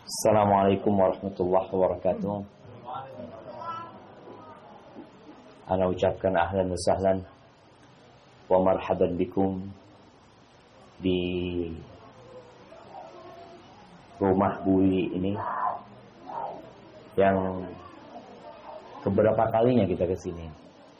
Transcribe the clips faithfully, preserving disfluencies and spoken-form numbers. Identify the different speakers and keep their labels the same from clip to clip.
Speaker 1: Assalamualaikum warahmatullahi wabarakatuh. Ana ucapkan ahlan wa sahlan wa marhaban bikum di rumah Bui ini yang keberapa kalinya kita kesini?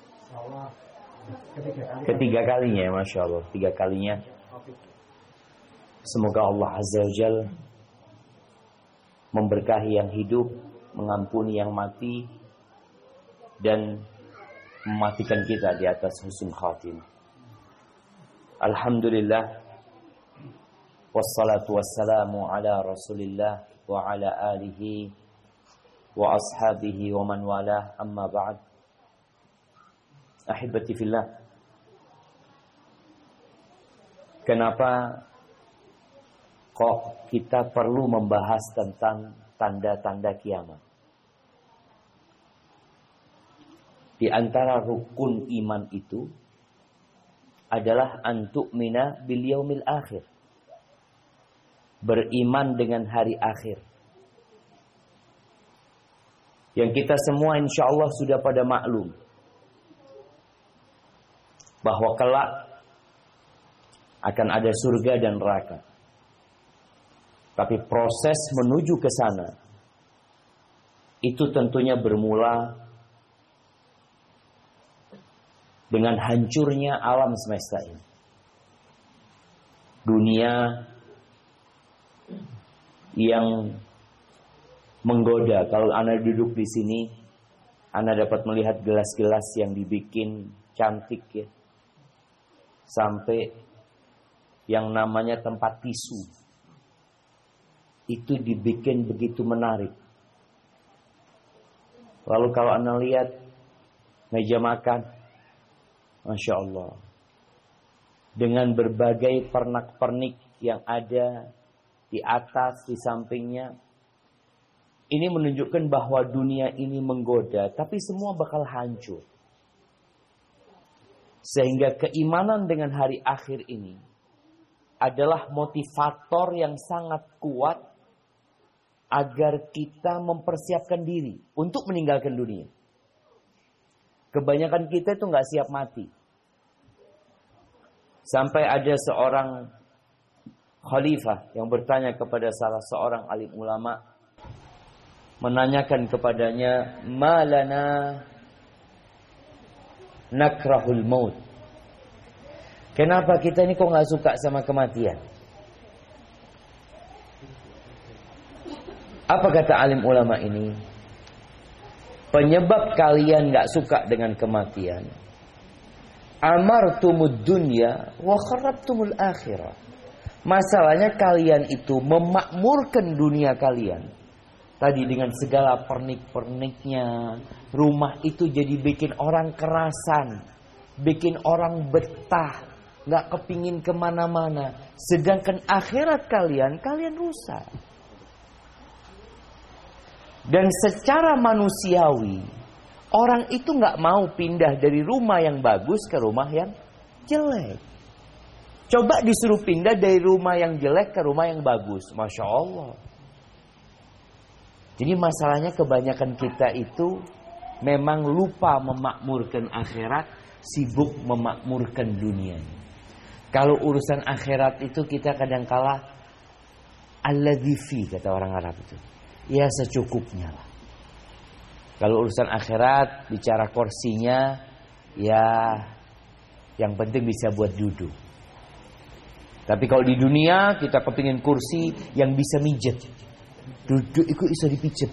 Speaker 1: Ketiga kalinya, masya Allah, tiga kalinya. Semoga Allah Azza wa Jalla memberkahi yang hidup, mengampuni yang mati, dan mematikan kita di atas husnul khatimah. Alhamdulillah, wassalatu wassalamu ala Rasulillah wa ala alihi wa ashabihi wa man walah, amma ba'd. Ahibati fillah, kenapa kok kita perlu membahas tentang tanda-tanda kiamat? Di antara rukun iman itu adalah antu'mina bil yaumil akhir. Beriman dengan hari akhir. Yang kita semua insya Allah sudah pada maklum bahwa kelak akan ada surga dan neraka. Tapi proses menuju ke sana itu tentunya bermula dengan hancurnya alam semesta ini. Dunia yang menggoda. Kalau Anda duduk di sini, Anda dapat melihat gelas-gelas yang dibikin cantik ya. Sampai yang namanya tempat tisu itu dibikin begitu menarik. Lalu kalau Anda lihat meja makan, masya Allah, dengan berbagai pernak-pernik yang ada di atas, di sampingnya, ini menunjukkan bahwa dunia ini menggoda, tapi semua bakal hancur. Sehingga keimanan dengan hari akhir ini adalah motivator yang sangat kuat agar kita mempersiapkan diri untuk meninggalkan dunia. Kebanyakan kita itu nggak siap mati. Sampai ada seorang khalifah yang bertanya kepada salah seorang alim ulama, menanyakan kepadanya, malana nakrahul maut. Kenapa kita ini kok nggak suka sama kematian? Apa kata alim ulama ini? Penyebab kalian gak suka dengan kematian, amartumud dunya wa kharrabtumul akhirah. Masalahnya kalian itu memakmurkan dunia kalian. Tadi dengan segala pernik-perniknya, rumah itu jadi bikin orang kerasan, bikin orang betah, gak kepingin kemana-mana. Sedangkan akhirat kalian, kalian rusak. Dan secara manusiawi, orang itu gak mau pindah dari rumah yang bagus ke rumah yang jelek. Coba disuruh pindah dari rumah yang jelek ke rumah yang bagus. Masya Allah. Jadi masalahnya kebanyakan kita itu memang lupa memakmurkan akhirat, sibuk memakmurkan dunia. Kalau urusan akhirat itu kita kadang-kala alladzi fi, kata orang Arab itu. Ya secukupnya lah. Kalau urusan akhirat, bicara kursinya, ya yang penting bisa buat duduk. Tapi kalau di dunia kita kepingin kursi yang bisa mijet, duduk itu bisa dipijet.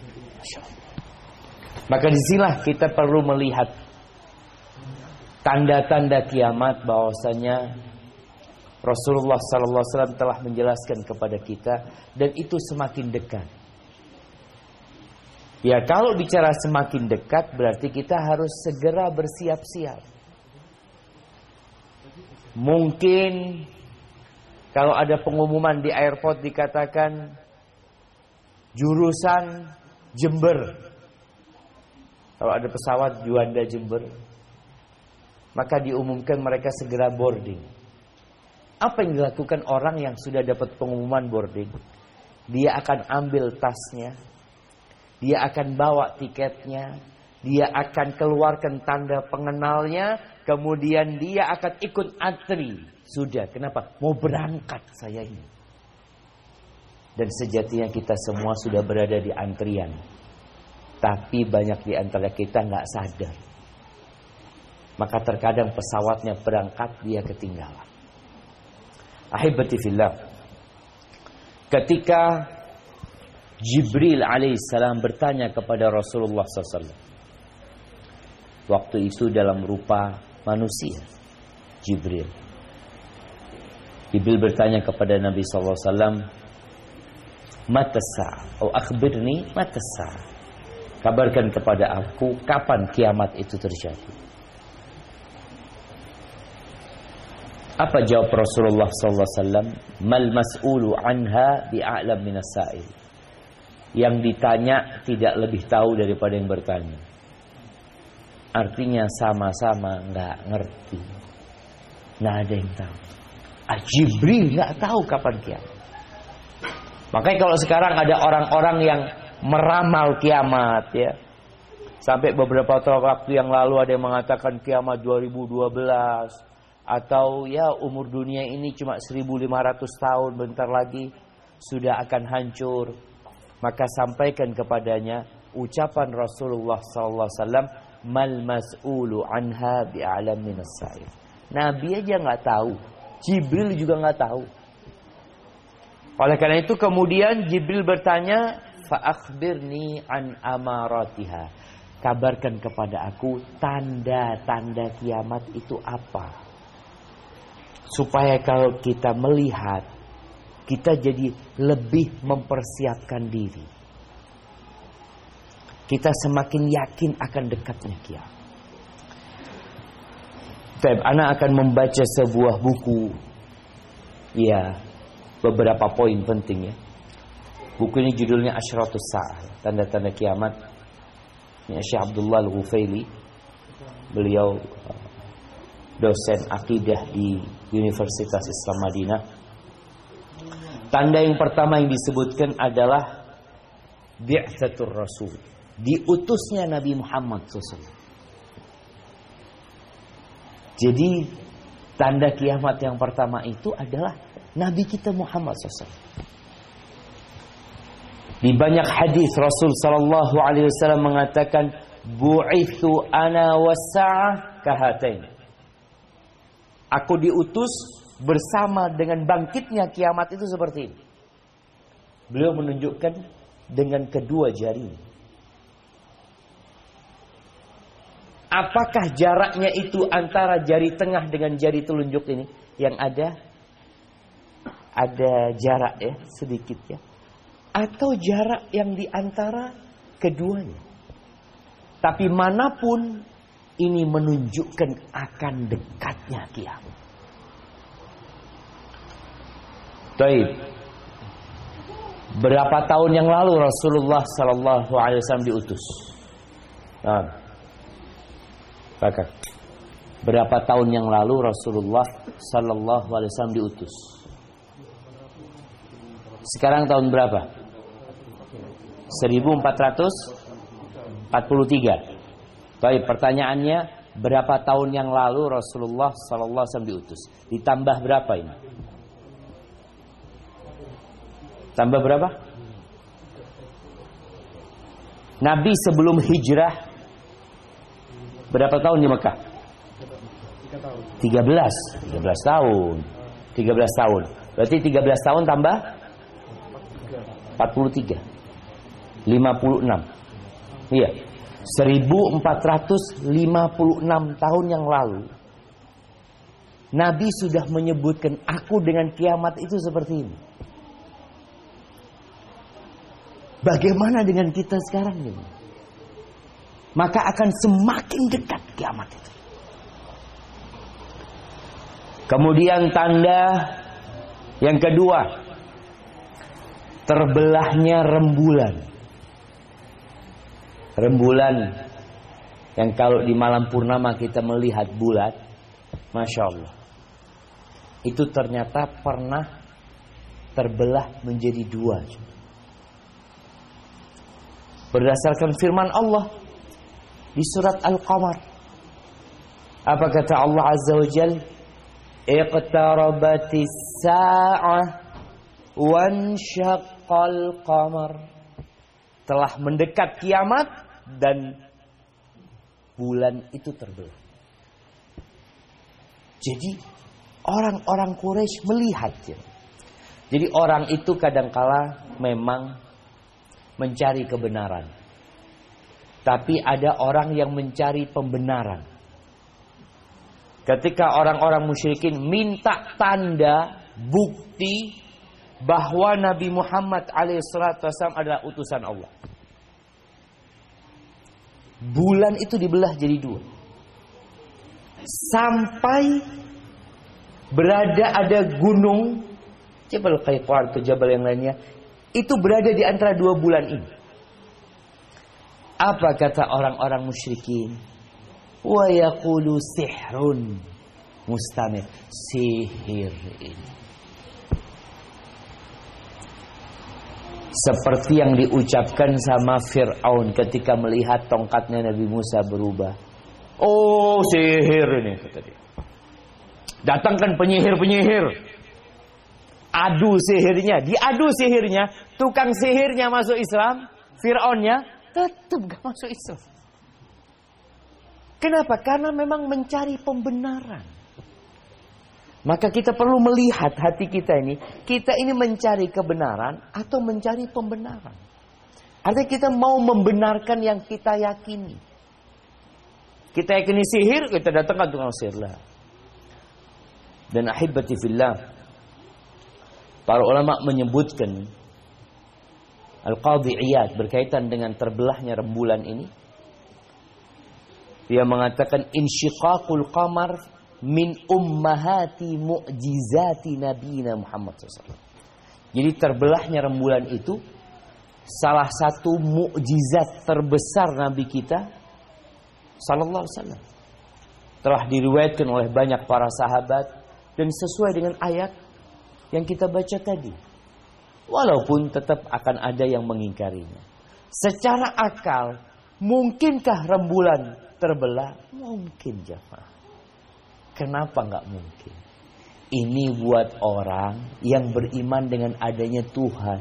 Speaker 1: Maka disinilah kita perlu melihat tanda-tanda kiamat, bahwasanya Rasulullah sallallahu alaihi wasallam telah menjelaskan kepada kita, dan itu semakin dekat. Ya kalau bicara semakin dekat, berarti kita harus segera bersiap-siap. Mungkin kalau ada pengumuman di airport dikatakan jurusan Jember, kalau ada pesawat Juanda Jember, maka diumumkan mereka segera boarding. Apa yang dilakukan orang yang sudah dapat pengumuman boarding? dia akan ambil tasnya, dia akan bawa tiketnya, dia akan keluarkan tanda pengenalnya, kemudian dia akan ikut antri. Sudah, kenapa? Mau berangkat saya ini. Dan sejatinya kita semua sudah berada di antrian. Tapi banyak di antara kita nggak sadar. Maka terkadang pesawatnya berangkat, dia ketinggalan. Ahibati fillah, ketika Jibril alaihissalam bertanya kepada Rasulullah sallallahu alaihi wasallam, waktu itu dalam rupa manusia, Jibril. Jibril bertanya kepada Nabi sallallahu alaihi wasallam, "Mata sa'ah? Atau akhbirni mata sa'ah?" Kabarkan kepada aku kapan kiamat itu terjadi. Apa jawab Rasulullah sallallahu alaihi wasallam? "Mal mas'ulu anha bi'a'lam minas sa'il." Yang ditanya tidak lebih tahu daripada yang bertanya. Artinya sama-sama nggak ngerti, nggak ada yang tahu. Ah, Jibril nggak tahu kapan kiamat. Makanya kalau sekarang ada orang-orang yang meramal kiamat, ya, sampai beberapa waktu yang lalu ada yang mengatakan kiamat dua ribu dua belas, atau ya umur dunia ini cuma seribu lima ratus tahun, bentar lagi sudah akan hancur. Maka sampaikan kepadanya ucapan Rasulullah sallallahu alaihi wasallam, "Mal mas'ulu anha bi'alam minas sa'il." Nabi aja nggak tahu, Jibril juga nggak tahu. Oleh karena itu kemudian Jibril bertanya, "Fa akhbirni an amaratiha." Kabarkan kepada aku tanda-tanda kiamat itu apa? Supaya kalau kita melihat, kita jadi lebih mempersiapkan diri. Kita semakin yakin akan dekatnya kiamat. Baik, anak akan membaca sebuah buku. Ya, beberapa poin penting ya. Buku ini judulnya Asyratus Sa'ah, tanda-tanda kiamat. Ini Syekh Abdullah Al-Ghufaili. Beliau dosen akidah di Universitas Islam Madinah. Tanda yang pertama yang disebutkan adalah bi'tsatur Rasul, diutusnya Nabi Muhammad shallallahu alaihi wasallam. Jadi tanda kiamat yang pertama itu adalah Nabi kita Muhammad shallallahu alaihi wasallam. Di banyak hadis Rasul sallallahu alaihi wasallam mengatakan, "Bu'itsu ana was-sa'ah kahatain." Aku diutus bersama dengan bangkitnya kiamat itu seperti ini. Beliau menunjukkan dengan kedua jari. Apakah jaraknya itu antara jari tengah dengan jari telunjuk ini? Yang ada ada jarak ya, sedikit ya. Atau jarak yang di antara keduanya. Tapi manapun ini menunjukkan akan dekatnya kiamat. Baik. Berapa tahun yang lalu Rasulullah sallallahu alaihi wasallam diutus? Nah, Kakak. Berapa tahun yang lalu Rasulullah sallallahu alaihi wasallam diutus? Sekarang tahun berapa? seribu empat ratus empat puluh tiga. Baik, pertanyaannya, berapa tahun yang lalu Rasulullah sallallahu alaihi wasallam diutus? Ditambah berapa ini? Tambah berapa? Nabi sebelum hijrah berapa tahun di Mekah? tiga belas. tiga belas tahun. tiga belas tahun. Berarti tiga belas tahun tambah empat puluh tiga. lima puluh enam. Iya. seribu empat ratus lima puluh enam tahun yang lalu Nabi sudah menyebutkan aku dengan kiamat itu seperti ini. Bagaimana dengan kita sekarang ini? Maka akan semakin dekat kiamat itu. Kemudian tanda yang kedua, terbelahnya rembulan. Rembulan yang kalau di malam purnama kita melihat bulat, Masya Allah, itu ternyata pernah terbelah menjadi dua. Berdasarkan firman Allah di surat Al-Qamar. Apa kata Allah Azza wa Jalla? Iqtarabatis sa'ah wanshaqqal qamar. Telah mendekat kiamat dan bulan itu terbelah. Jadi orang-orang Quraisy melihat ya. Jadi orang itu kadangkala memang mencari kebenaran. Tapi ada orang yang mencari pembenaran. Ketika orang-orang musyrikin minta tanda, bukti bahwa Nabi Muhammad alaihissalatu wassalam adalah utusan Allah. Bulan itu dibelah jadi dua. Sampai berada ada gunung Jabal Qayqar atau Jabal yang lainnya, itu berada di antara dua bulan ini. Apa kata orang-orang musyrikin? Wa yaqulu sihrun mustamir. Sihir ini. Seperti yang diucapkan sama Fir'aun ketika melihat tongkatnya Nabi Musa berubah. Oh, sihir ini kata dia. Datangkan penyihir-penyihir. Adu sihirnya, diadu sihirnya, tukang sihirnya masuk Islam, Fir'aunnya tetap gak masuk Islam. Kenapa? Karena memang mencari pembenaran. Maka kita perlu melihat hati kita ini, kita ini mencari kebenaran atau mencari pembenaran. Artinya kita mau membenarkan yang kita yakini. Kita yakini sihir, kita datangkan tukang sihir lah. Dan ahibati fillah, para ulama menyebutkan Al-Qadhi Iyad berkaitan dengan terbelahnya rembulan ini. Dia mengatakan insyiqaqul qamar min ummahati mu'jizati nabiyina Muhammad sallallahu alaihi wasallam. Jadi terbelahnya rembulan itu salah satu mukjizat terbesar Nabi kita sallallahu alaihi wasallam. Telah diriwayatkan oleh banyak para sahabat dan sesuai dengan ayat yang kita baca tadi. Walaupun tetap akan ada yang mengingkarinya. Secara akal, mungkinkah rembulan terbelah? Mungkin, jemaah. Kenapa nggak mungkin? Ini buat orang yang beriman dengan adanya Tuhan.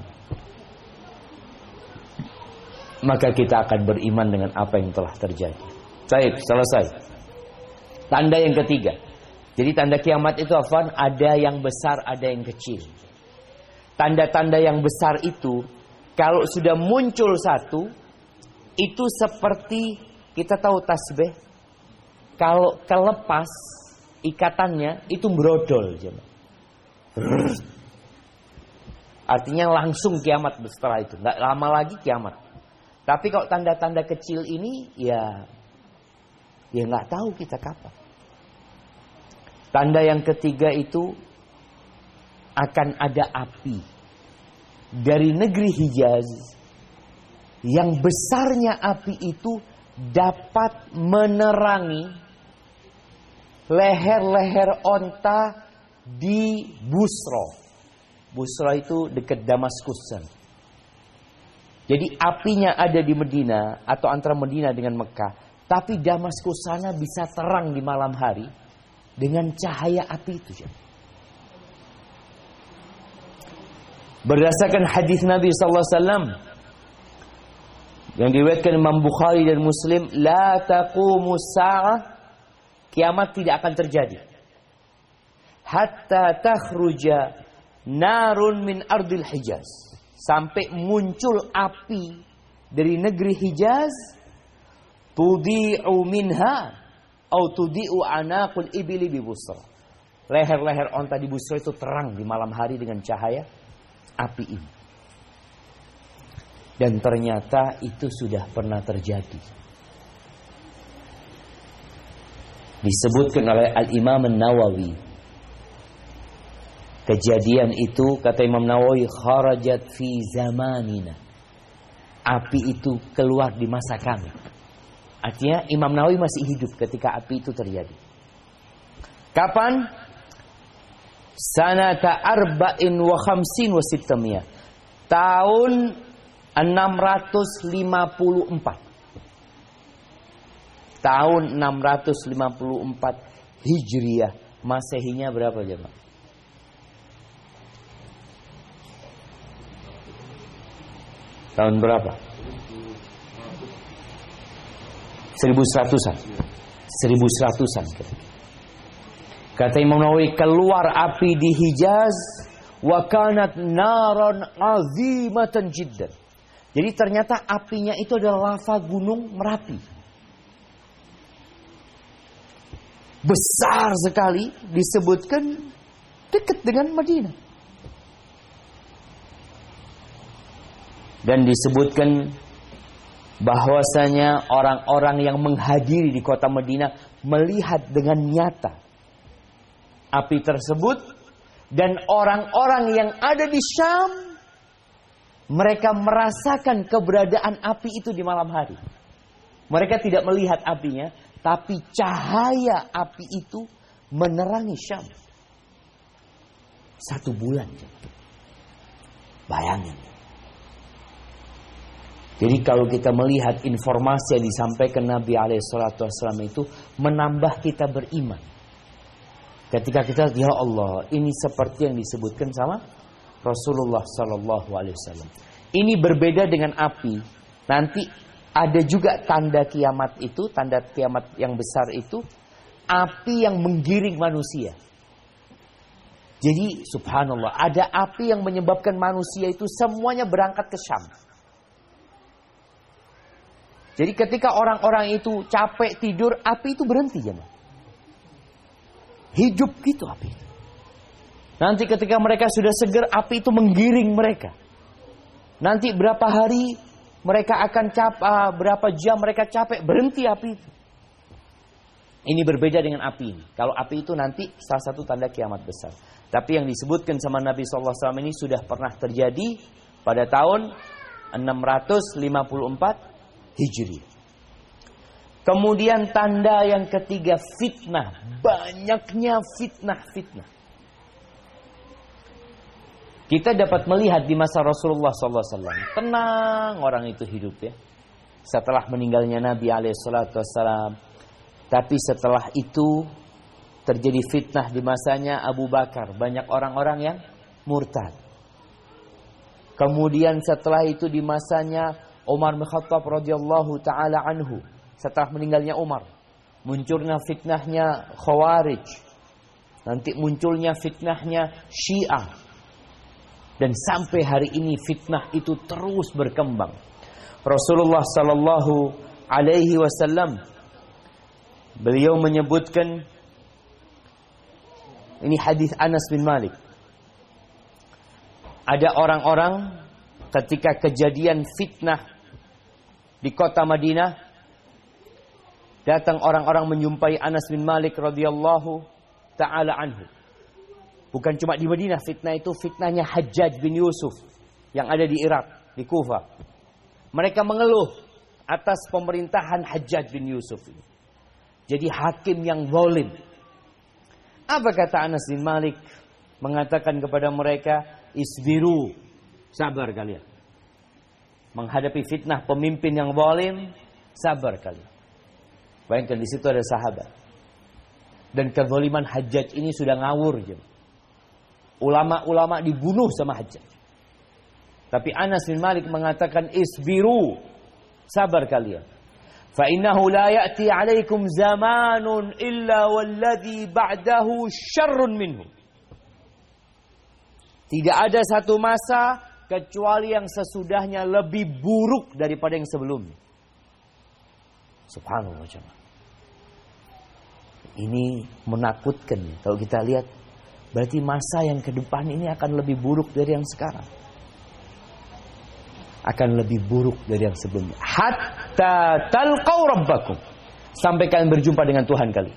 Speaker 1: Maka kita akan beriman dengan apa yang telah terjadi. Baik, selesai. Tanda yang ketiga. Jadi tanda kiamat itu afwan, ada yang besar, ada yang kecil. Tanda-tanda yang besar itu, kalau sudah muncul satu, itu seperti kita tahu tasbih. Kalau kelepas ikatannya, itu brodol. Artinya langsung kiamat setelah itu. Nggak lama lagi kiamat. Tapi kalau tanda-tanda kecil ini, ya, ya nggak tahu kita kapan. Tanda yang ketiga itu akan ada api dari negeri Hijaz yang besarnya api itu dapat menerangi leher-leher onta di Busra. Busra itu dekat Damaskus. Jadi apinya ada di Medina atau antara Medina dengan Mekah, tapi Damaskus sana bisa terang di malam hari dengan cahaya api itu. Berdasarkan hadis Nabi sallallahu alaihi wasallam yang diriwayatkan Imam Bukhari dan Muslim, la taqumus sa'ah, kiamat tidak akan terjadi hatta takhruja narun min ardil Hijaz, sampai muncul api dari negeri Hijaz, tudi'u minha au tudi'u anaqul ibili bi Busra. Leher-leher onta di Busra itu terang di malam hari dengan cahaya api ini. Dan ternyata itu sudah pernah terjadi. Disebutkan oleh Al-Imam An-Nawawi. Kejadian itu kata Imam Nawawi, kharajat fi zamanina. Api itu keluar di masa kami. Artinya Imam Nawawi masih hidup ketika api itu terjadi. Kapan? Sanata arba'in wa khamsin wa sittamiyah. Tahun enam ratus lima puluh empat. Tahun enam ratus lima puluh empat Hijriah. Masehinya berapa jemaah? Tahun berapa? Seribu seratusan. Seribu seratusan. Kata Imam Nawawi, keluar api di Hijaz, wa kanat naran azimatan jiddan. Jadi ternyata apinya itu adalah lava gunung Merapi. Besar sekali, disebutkan dekat dengan Madinah. Dan disebutkan bahwasanya orang-orang yang menghadiri di kota Madinah melihat dengan nyata api tersebut, dan orang-orang yang ada di Syam mereka merasakan keberadaan api itu di malam hari. Mereka tidak melihat apinya, tapi cahaya api itu menerangi Syam. Satu bulan. Bayangin. Jadi kalau kita melihat informasi yang disampaikan Nabi alaihi salatu wasallam itu menambah kita beriman. Ketika kita lihat, ya Allah, ini seperti yang disebutkan sama Rasulullah sallallahu alaihi wasallam. Ini berbeda dengan api. Nanti ada juga tanda kiamat itu, tanda kiamat yang besar itu, api yang menggiring manusia. Jadi subhanallah, ada api yang menyebabkan manusia itu semuanya berangkat ke Syam. Jadi ketika orang-orang itu capek tidur, api itu berhenti, jemaah. Hidup gitu api itu. Nanti ketika mereka sudah segar, api itu menggiring mereka. Nanti berapa hari mereka akan capek, berapa jam mereka capek, berhenti api itu. Ini berbeda dengan api ini. Kalau api itu nanti salah satu tanda kiamat besar. Tapi yang disebutkan sama Nabi shallallahu alaihi wasallam ini sudah pernah terjadi pada tahun enam ratus lima puluh empat Hijri. Kemudian tanda yang ketiga, fitnah. Banyaknya fitnah-fitnah. Kita dapat melihat di masa Rasulullah shallallahu alaihi wasallam. Tenang orang itu hidup ya. Setelah meninggalnya Nabi alaihi salatu wassalam. Tapi setelah itu terjadi fitnah di masanya Abu Bakar. Banyak orang-orang yang murtad. Kemudian setelah itu di masanya Umar bin Khattab radhiyallahu taala anhu. Setelah meninggalnya Umar, munculnya fitnahnya Khawarij. Nanti munculnya fitnahnya Syiah. Dan sampai hari ini fitnah itu terus berkembang. Rasulullah sallallahu alaihi wasallam beliau menyebutkan, ini hadis Anas bin Malik. Ada orang-orang ketika kejadian fitnah di kota Madinah, datang orang-orang menjumpai Anas bin Malik radhiyallahu taala anhu. Bukan cuma di Madinah fitnah itu, fitnahnya Hajjaj bin Yusuf yang ada di Irak, di Kufah. Mereka mengeluh atas pemerintahan Hajjaj bin Yusuf ini. Jadi hakim yang zalim. Apa kata Anas bin Malik? Mengatakan kepada mereka, isbiru, sabar kalian. Menghadapi fitnah pemimpin yang zalim, sabar kalian. Bayangkan di situ ada sahabat. Dan kezaliman Hajjaj ini sudah ngawur. Ulama-ulama dibunuh sama Hajjaj. Tapi Anas bin Malik mengatakan, isbiru, sabar kalian. Fa innahu la ya'ti 'alaikum zamanun illa walladhi ba'dahu syarrun minhu. Tidak ada satu masa kecuali yang sesudahnya lebih buruk daripada yang sebelumnya. Subhanallah jemaah. Ini menakutkan. Kalau kita lihat, berarti masa yang ke depan ini akan lebih buruk dari yang sekarang. Akan lebih buruk dari yang sebelumnya. Hatta talqaw rabbakum. Sampai kalian berjumpa dengan Tuhan kalian.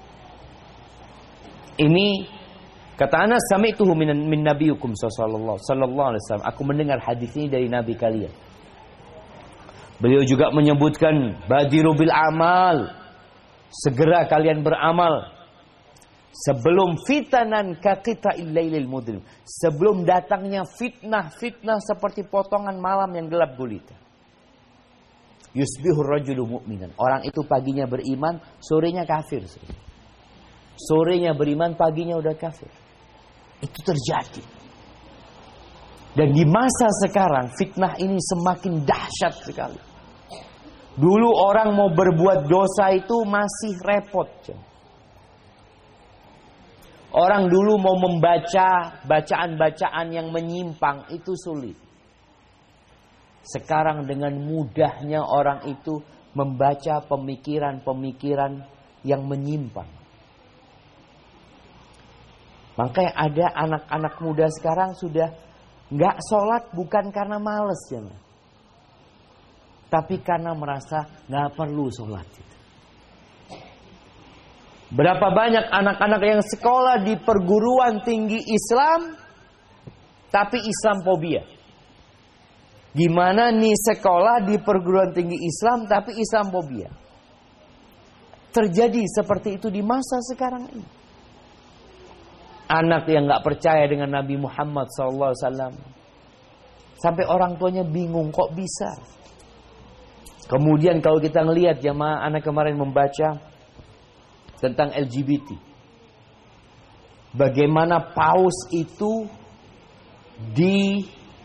Speaker 1: Ini kata Anas, sami'tuhu min, min nabiyukum sallallahu alaihi wasallam. Aku mendengar hadis ini dari nabi kalian. Beliau juga menyebutkan badiru bil amal. Segera kalian beramal. Sebelum fitanan kaqita'il lailil mudlim. Sebelum datangnya fitnah-fitnah seperti potongan malam yang gelap gulita. Yusbihur rajulu mu'minan. Orang itu paginya beriman, sorenya kafir. Sorenya beriman, paginya udah kafir. Itu terjadi. Dan di masa sekarang fitnah ini semakin dahsyat sekali. Dulu orang mau berbuat dosa itu masih repot. Orang dulu mau membaca bacaan-bacaan yang menyimpang itu sulit. Sekarang dengan mudahnya orang itu membaca pemikiran-pemikiran yang menyimpang. Makanya ada anak-anak muda sekarang sudah nggak sholat bukan karena males ya, tapi karena merasa nggak perlu sholat. Berapa banyak anak-anak yang sekolah di perguruan tinggi Islam, tapi Islamfobia. Gimana nih sekolah di perguruan tinggi Islam, tapi Islamfobia? Terjadi seperti itu di masa sekarang ini. Anak yang gak percaya dengan Nabi Muhammad shallallahu alaihi wasallam. Sampai orang tuanya bingung, kok bisa? Kemudian kalau kita ngelihat jamaah anak kemarin membaca tentang L G B T. Bagaimana paus itu di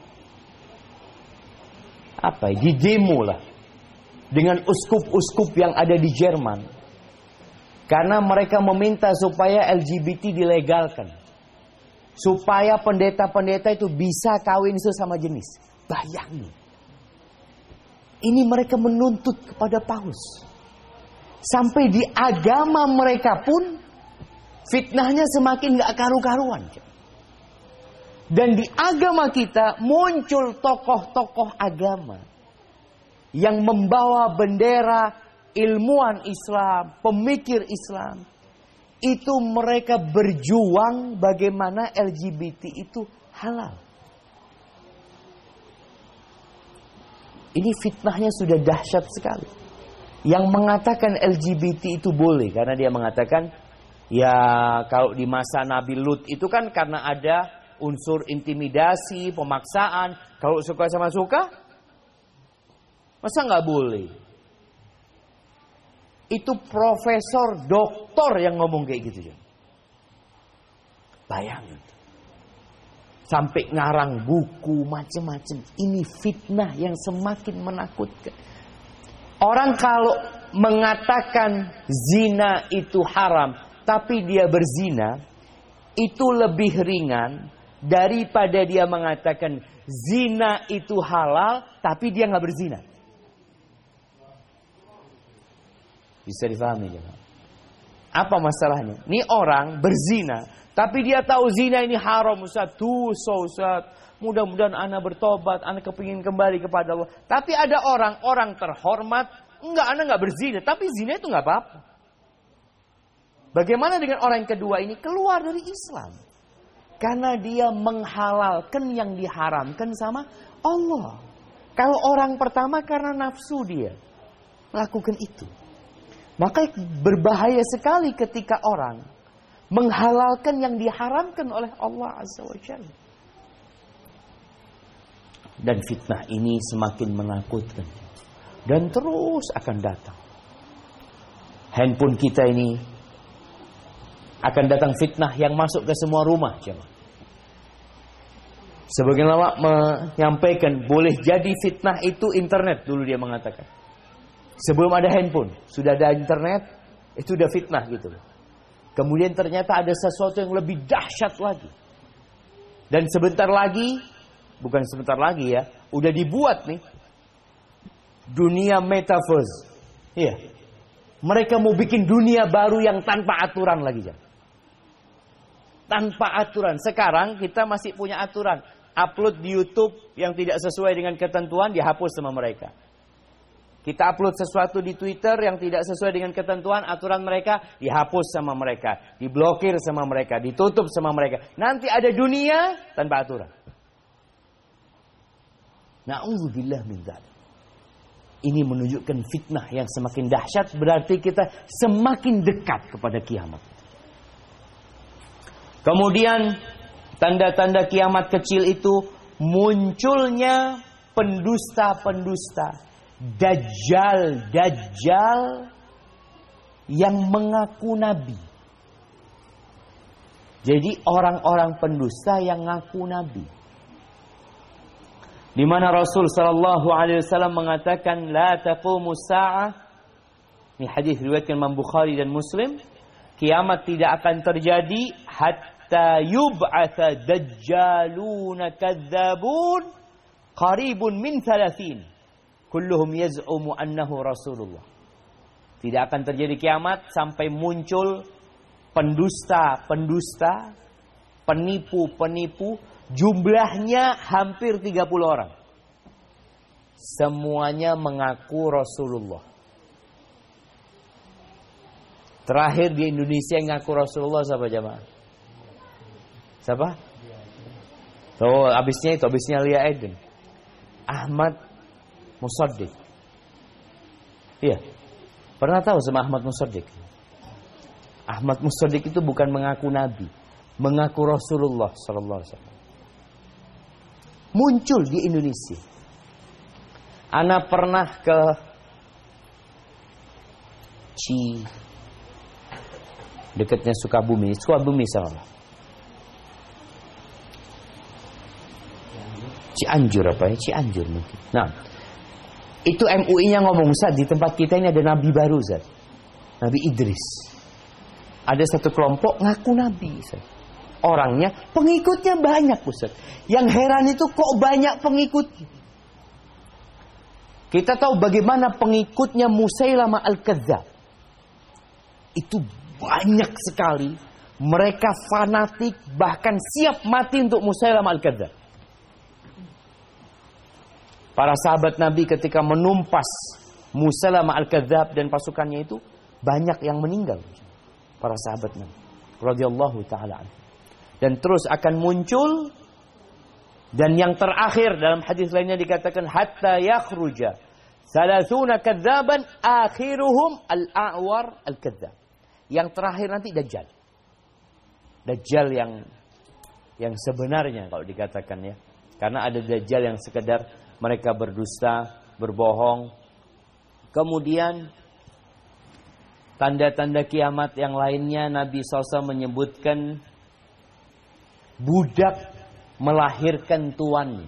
Speaker 1: apa ya, di demo lah dengan uskup-uskup yang ada di Jerman. Karena mereka meminta supaya L G B T dilegalkan. Supaya pendeta-pendeta itu bisa kawin sesama jenis. Bayangin. Ini mereka menuntut kepada paus. Sampai di agama mereka pun fitnahnya semakin gak karu-karuan. Dan di agama kita muncul tokoh-tokoh agama yang membawa bendera ilmuwan Islam, pemikir Islam. Itu mereka berjuang bagaimana L G B T itu halal. Ini fitnahnya sudah dahsyat sekali. Yang mengatakan L G B T itu boleh. Karena dia mengatakan, ya kalau di masa Nabi Lut itu kan karena ada unsur intimidasi, pemaksaan. Kalau suka sama suka, masa nggak boleh? Itu profesor, doktor yang ngomong kayak gitu. Bayangin. Sampai ngarang buku, macam-macam. Ini fitnah yang semakin menakutkan. Orang kalau mengatakan zina itu haram, tapi dia berzina, itu lebih ringan daripada dia mengatakan zina itu halal, tapi dia nggak berzina. Bisa difahami ya? Apa masalahnya? Ini orang berzina, tapi dia tahu zina ini haram, Ustaz. Dosa, Ustaz. Mudah-mudahan anak bertobat, anak kepingin kembali kepada Allah. Tapi ada orang-orang terhormat, enggak, anak enggak berzina, tapi zina itu enggak apa-apa. Bagaimana dengan orang yang kedua ini? Keluar dari Islam. Karena dia menghalalkan yang diharamkan sama Allah. Kalau orang pertama karena nafsu dia melakukan itu. Maka berbahaya sekali ketika orang menghalalkan yang diharamkan oleh Allah Azza wa Jalla. Dan fitnah ini semakin menakutkan. Dan terus akan datang. Handphone kita ini akan datang fitnah yang masuk ke semua rumah. Sebagian ulama menyampaikan boleh jadi fitnah itu internet. Dulu dia mengatakan. Sebelum ada handphone, sudah ada internet, itu udah fitnah gitu. Kemudian ternyata ada sesuatu yang lebih dahsyat lagi. Dan sebentar lagi, bukan sebentar lagi ya, udah dibuat nih dunia metaverse. Iya. Mereka mau bikin dunia baru yang tanpa aturan lagi ya. Tanpa aturan. Sekarang kita masih punya aturan. Upload di YouTube yang tidak sesuai dengan ketentuan dihapus sama mereka. Kita upload sesuatu di Twitter yang tidak sesuai dengan ketentuan, aturan mereka dihapus sama mereka, diblokir sama mereka, ditutup sama mereka. Nanti ada dunia tanpa aturan. Na'udzubillah min dzalik. Ini menunjukkan fitnah yang semakin dahsyat, berarti kita semakin dekat kepada kiamat. Kemudian tanda-tanda kiamat kecil itu munculnya pendusta-pendusta, dajjal-dajjal yang mengaku nabi. Jadi orang-orang pendusta yang ngaku nabi. Di mana Rasul sallallahu alaihi wasallam mengatakan la taqumus sa'ah. Ini hadis riwayat Imam Bukhari dan Muslim, kiamat tidak akan terjadi hatta yub'atsa dajjalun kadzabun qaribun min thalathin kulluhum yaz'umu annahu Rasulullah. Tidak akan terjadi kiamat sampai muncul pendusta-pendusta, penipu-penipu, jumlahnya hampir tiga puluh orang. Semuanya mengaku Rasulullah. Terakhir di Indonesia yang ngaku Rasulullah siapa jemaah? Siapa? Oh, habisnya itu, habisnya Lia Eden. Ahmad Musaddiq. Iya. Pernah tahu sama Ahmad Musaddiq? Ahmad Musaddiq itu bukan mengaku nabi, mengaku Rasulullah sallallahu alaihi wasallam. Muncul di Indonesia. Ana pernah ke Ci dekatnya Sukabumi, Sukabumi salah. Cianjur apa ya? Cianjur mungkin. Nah, itu M U I-nya ngomong, Ustaz, di tempat kita ini ada nabi baru, Ustaz. Nabi Idris. Ada satu kelompok ngaku nabi, Ustaz. Orangnya, pengikutnya banyak, Ustaz. Yang heran itu kok banyak pengikut. Kita tahu bagaimana pengikutnya Musailamah Al-Kadzdzab. Itu banyak sekali. Mereka fanatik, bahkan siap mati untuk Musailamah Al-Kadzdzab. Para sahabat Nabi ketika menumpas Musailamah Al-Kadzdzab dan pasukannya itu, banyak yang meninggal. Para sahabat Nabi radhiyallahu taala anhu. Dan terus akan muncul, dan yang terakhir dalam hadis lainnya dikatakan hatta yakhruja thalathuna kadzaban akhiruhum al-a'war al-kadzdzab. Yang terakhir nanti Dajjal. Dajjal yang yang sebenarnya kalau dikatakan ya. Karena ada Dajjal yang sekedar mereka berdusta, berbohong. Kemudian tanda-tanda kiamat yang lainnya Nabi shallallahu alaihi wasallam menyebutkan budak melahirkan tuannya.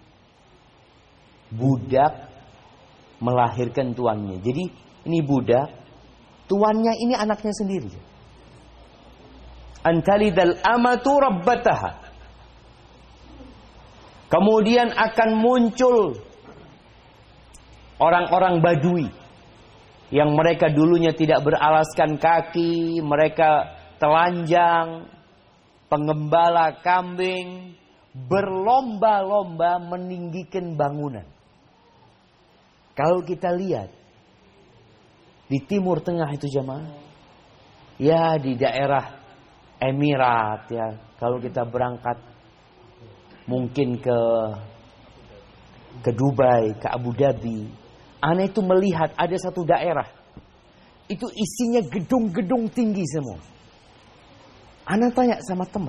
Speaker 1: Budak melahirkan tuannya. Jadi ini budak, tuannya ini anaknya sendiri. Antalidal amatu rabbataha. Kemudian akan muncul orang-orang Badui yang mereka dulunya tidak beralaskan kaki, mereka telanjang, pengembala kambing, berlomba-lomba meninggikan bangunan. Kalau kita lihat di Timur Tengah itu jemaah, ya di daerah Emirat ya, kalau kita berangkat mungkin ke ke Dubai, ke Abu Dhabi, ana itu melihat ada satu daerah itu isinya gedung-gedung tinggi semua. Ana tanya sama teman,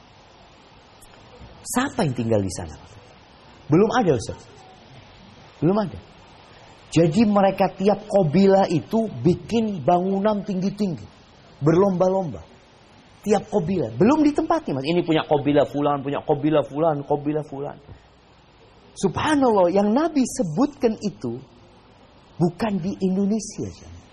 Speaker 1: siapa yang tinggal di sana? Belum ada, Ustaz. Belum ada. Jadi mereka tiap kabilah itu bikin bangunan tinggi-tinggi, berlomba-lomba. Tiap kabilah, belum ditempati, Mas. Ini punya kabilah fulan, punya kabilah fulan, kabilah fulan. Subhanallah, yang Nabi sebutkan itu bukan di Indonesia,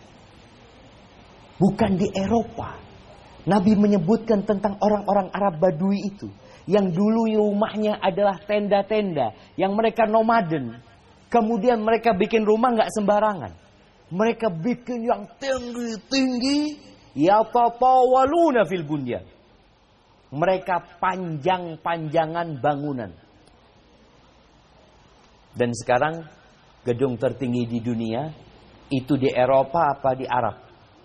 Speaker 1: bukan di Eropa. Nabi menyebutkan tentang orang-orang Arab Badui itu, yang dulu rumahnya adalah tenda-tenda, yang mereka nomaden. Kemudian mereka bikin rumah nggak sembarangan. Mereka bikin yang tinggi-tinggi. Yatatawaluna fil bunyan. Mereka panjang-panjangan bangunan. Dan sekarang gedung tertinggi di dunia itu di Eropa apa di Arab?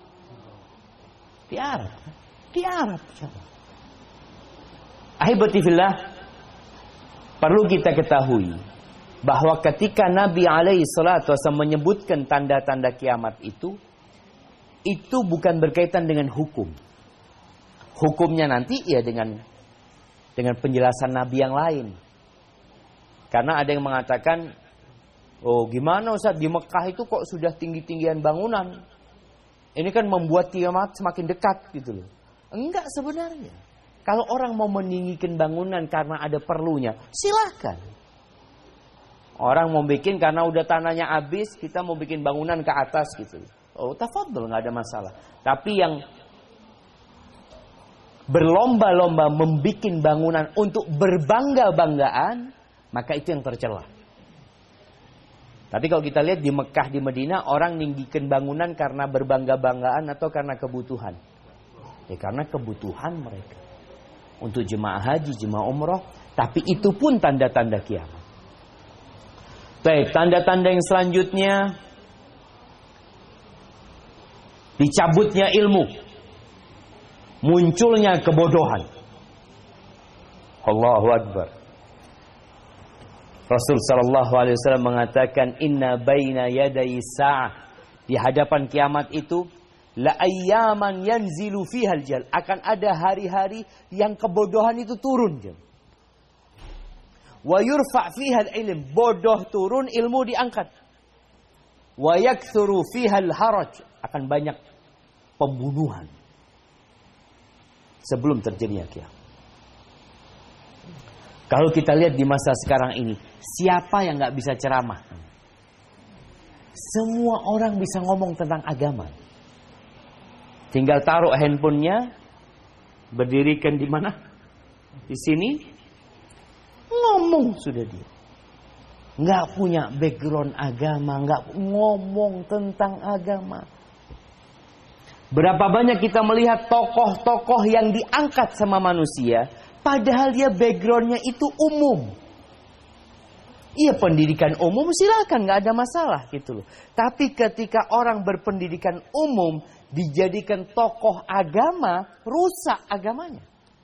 Speaker 1: Di Arab. Di Arab. Ahibati fillah, perlu kita ketahui bahwa ketika Nabi alaihi salatu wasallam menyebutkan tanda-tanda kiamat itu, itu bukan berkaitan dengan hukum. Hukumnya nanti ya dengan dengan penjelasan Nabi yang lain. Karena ada yang mengatakan, oh gimana Ustaz, di Mekah itu kok sudah tinggi-tinggian bangunan. Ini kan membuat kiamat semakin dekat gitu loh. Enggak sebenarnya. Kalau orang mau meninggikan bangunan karena ada perlunya, silakan. Orang mau bikin karena udah tanahnya habis, kita mau bikin bangunan ke atas gitu. Oh, tafadhol, nggak ada masalah. Tapi yang berlomba-lomba membuat bangunan untuk berbangga-banggaan, maka itu yang tercela. Tapi kalau kita lihat di Mekah, di Madinah, orang ninggikan bangunan karena berbangga-banggaan atau karena kebutuhan. Ya karena kebutuhan mereka. Untuk jemaah haji, jemaah umroh. Tapi itu pun tanda-tanda kiamat. Baik, tanda-tanda yang selanjutnya, dicabutnya ilmu, munculnya kebodohan. Allahu Akbar. Rasul sallallahu alaihi wasallam mengatakan, inna baina yaday sa'ah, di hadapan kiamat itu, la ayyaman yanzilu fihal jahal, akan ada hari-hari yang kebodohan itu turun. Wa yurfa' fihal ilm, bodoh turun, ilmu diangkat. Wa yakthuru fihal haraj, akan banyak pembunuhan sebelum terjadinya kiamat. Kalau kita lihat di masa sekarang ini, siapa yang nggak bisa ceramah? Semua orang bisa ngomong tentang agama. Tinggal taruh handphonenya, berdirikan di mana? Di sini, ngomong sudah dia. Nggak punya background agama, nggak ngomong tentang agama. Berapa banyak kita melihat tokoh-tokoh yang diangkat sama manusia, padahal dia backgroundnya itu umum. Iya, pendidikan umum silakan, nggak ada masalah gitu loh. Tapi ketika orang berpendidikan umum dijadikan tokoh agama, rusak agamanya.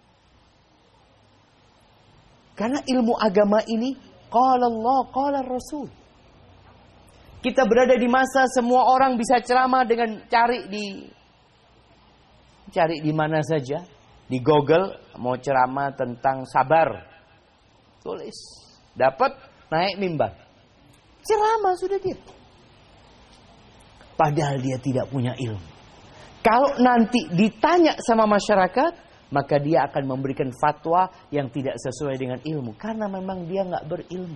Speaker 1: Karena ilmu agama ini qala Allah, qala Rasul. Kita berada di masa semua orang bisa ceramah dengan cari di cari di mana saja. Di Google mau ceramah tentang sabar, tulis, dapat, naik mimbar, ceramah sudah dia. Padahal dia tidak punya ilmu. Kalau nanti ditanya sama masyarakat, maka dia akan memberikan fatwa yang tidak sesuai dengan ilmu, karena memang dia nggak berilmu.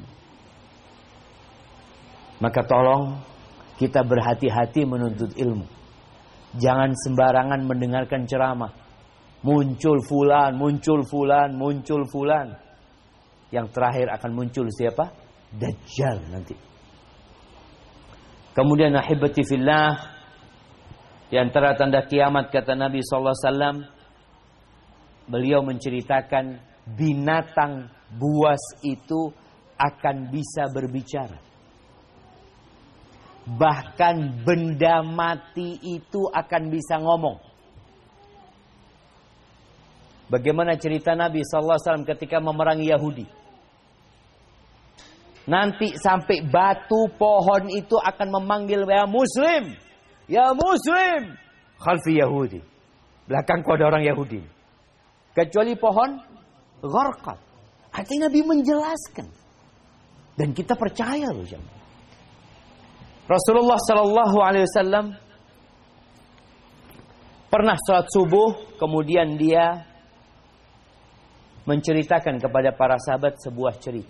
Speaker 1: Maka tolong kita berhati-hati menuntut ilmu. Jangan sembarangan mendengarkan ceramah. Muncul fulan, muncul fulan, muncul fulan. Yang terakhir akan muncul siapa? Dajjal nanti. Kemudian ahibati fillah, di antara tanda kiamat kata Nabi sallallahu alaihi wasallam, beliau menceritakan binatang buas itu akan bisa berbicara. Bahkan benda mati itu akan bisa ngomong. Bagaimana cerita Nabi sallallahu alaihi wasallam ketika memerangi Yahudi. Nanti sampai batu pohon itu akan memanggil, ya Muslim, ya Muslim, khalfi Yahudi. Belakangku ada orang Yahudi. Kecuali pohon gharqad. Artinya Nabi menjelaskan. Dan kita percaya loh jemaah. Rasulullah sallallahu alaihi wasallam pernah salat subuh, kemudian dia menceritakan kepada para sahabat sebuah cerita.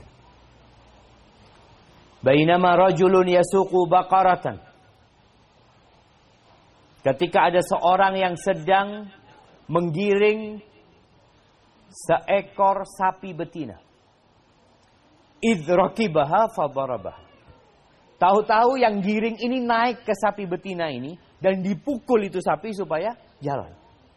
Speaker 1: Bainama rajulun yasuqu baqaratan. Ketika ada seorang yang sedang menggiring seekor sapi betina. Idh rakibaha fadarabaha. Tahu-tahu yang giring ini naik ke sapi betina ini dan dipukul itu sapi supaya jalan.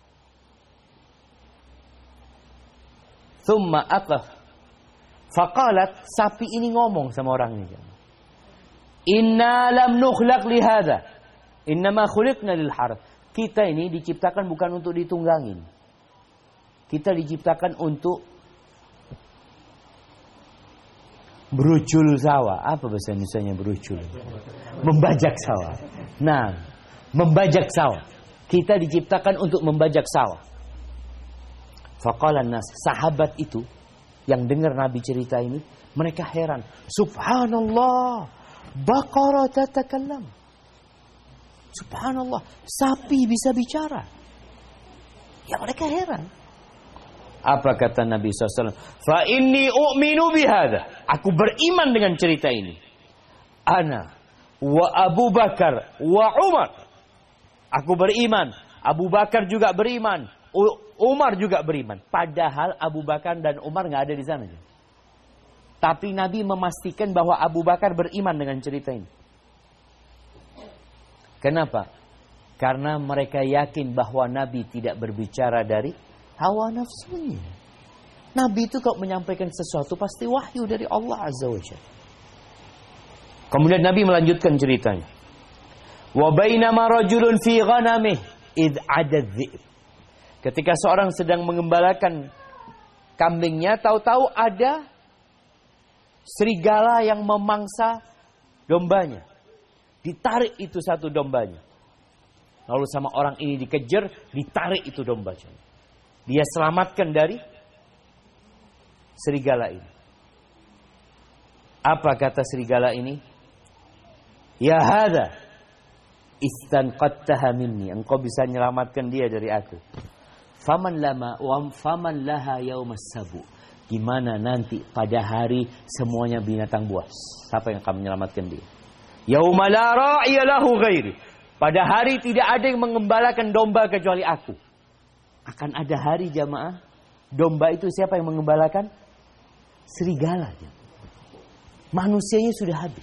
Speaker 1: Thumma aqaf. Faqalat, sapi ini ngomong sama orang ini. Inna lam nukhlaq li hadza. Innama khuliqna lil harth. Kita ini diciptakan bukan untuk ditunggangin. Kita diciptakan untuk berujul sawah. Apa bahasa Indonesianya berujul? Membajak sawah. Nah, membajak sawah. Kita diciptakan untuk membajak sawah. Faqala nas, sahabat itu yang dengar Nabi cerita ini, mereka heran. Subhanallah, baqarah tatakallam. Subhanallah, sapi bisa bicara. Ya mereka heran. Apa kata Nabi shallallahu alaihi wasallam? Fa inni u'minu bihada. Aku beriman dengan cerita ini. Ana wa Abu Bakar wa Umar. Aku beriman. Abu Bakar juga beriman. Umar juga beriman. Padahal Abu Bakar dan Umar nggak ada di sana. Tapi Nabi memastikan bahwa Abu Bakar beriman dengan cerita ini. Kenapa? Karena mereka yakin bahwa Nabi tidak berbicara dari hawa nafsunya. Nabi itu kalau menyampaikan sesuatu pasti wahyu dari Allah Azza wa Jalla. Kemudian Nabi melanjutkan ceritanya. Wa bainama rajulun fi ghanamih id adad dhi'b. Ketika seorang sedang mengembalakan kambingnya, tahu-tahu ada serigala yang memangsa dombanya. Ditarik itu satu dombanya. Lalu sama orang ini dikejar, ditarik itu dombanya. Dia selamatkan dari serigala ini. Apa kata serigala ini? Ya hadza istanqadtaha minni. Engkau bisa menyelamatkan dia dari aku. Faman lama wa faman laha yaumas sabu. Gimana nanti pada hari semuanya binatang buas? Siapa yang akan menyelamatkan dia? Yauma la ra'iya lahu ghairi. Pada hari tidak ada yang mengembalakan domba kecuali aku. Akan ada hari jamaah, domba itu siapa yang mengembalakan? Serigala. Manusianya sudah habis.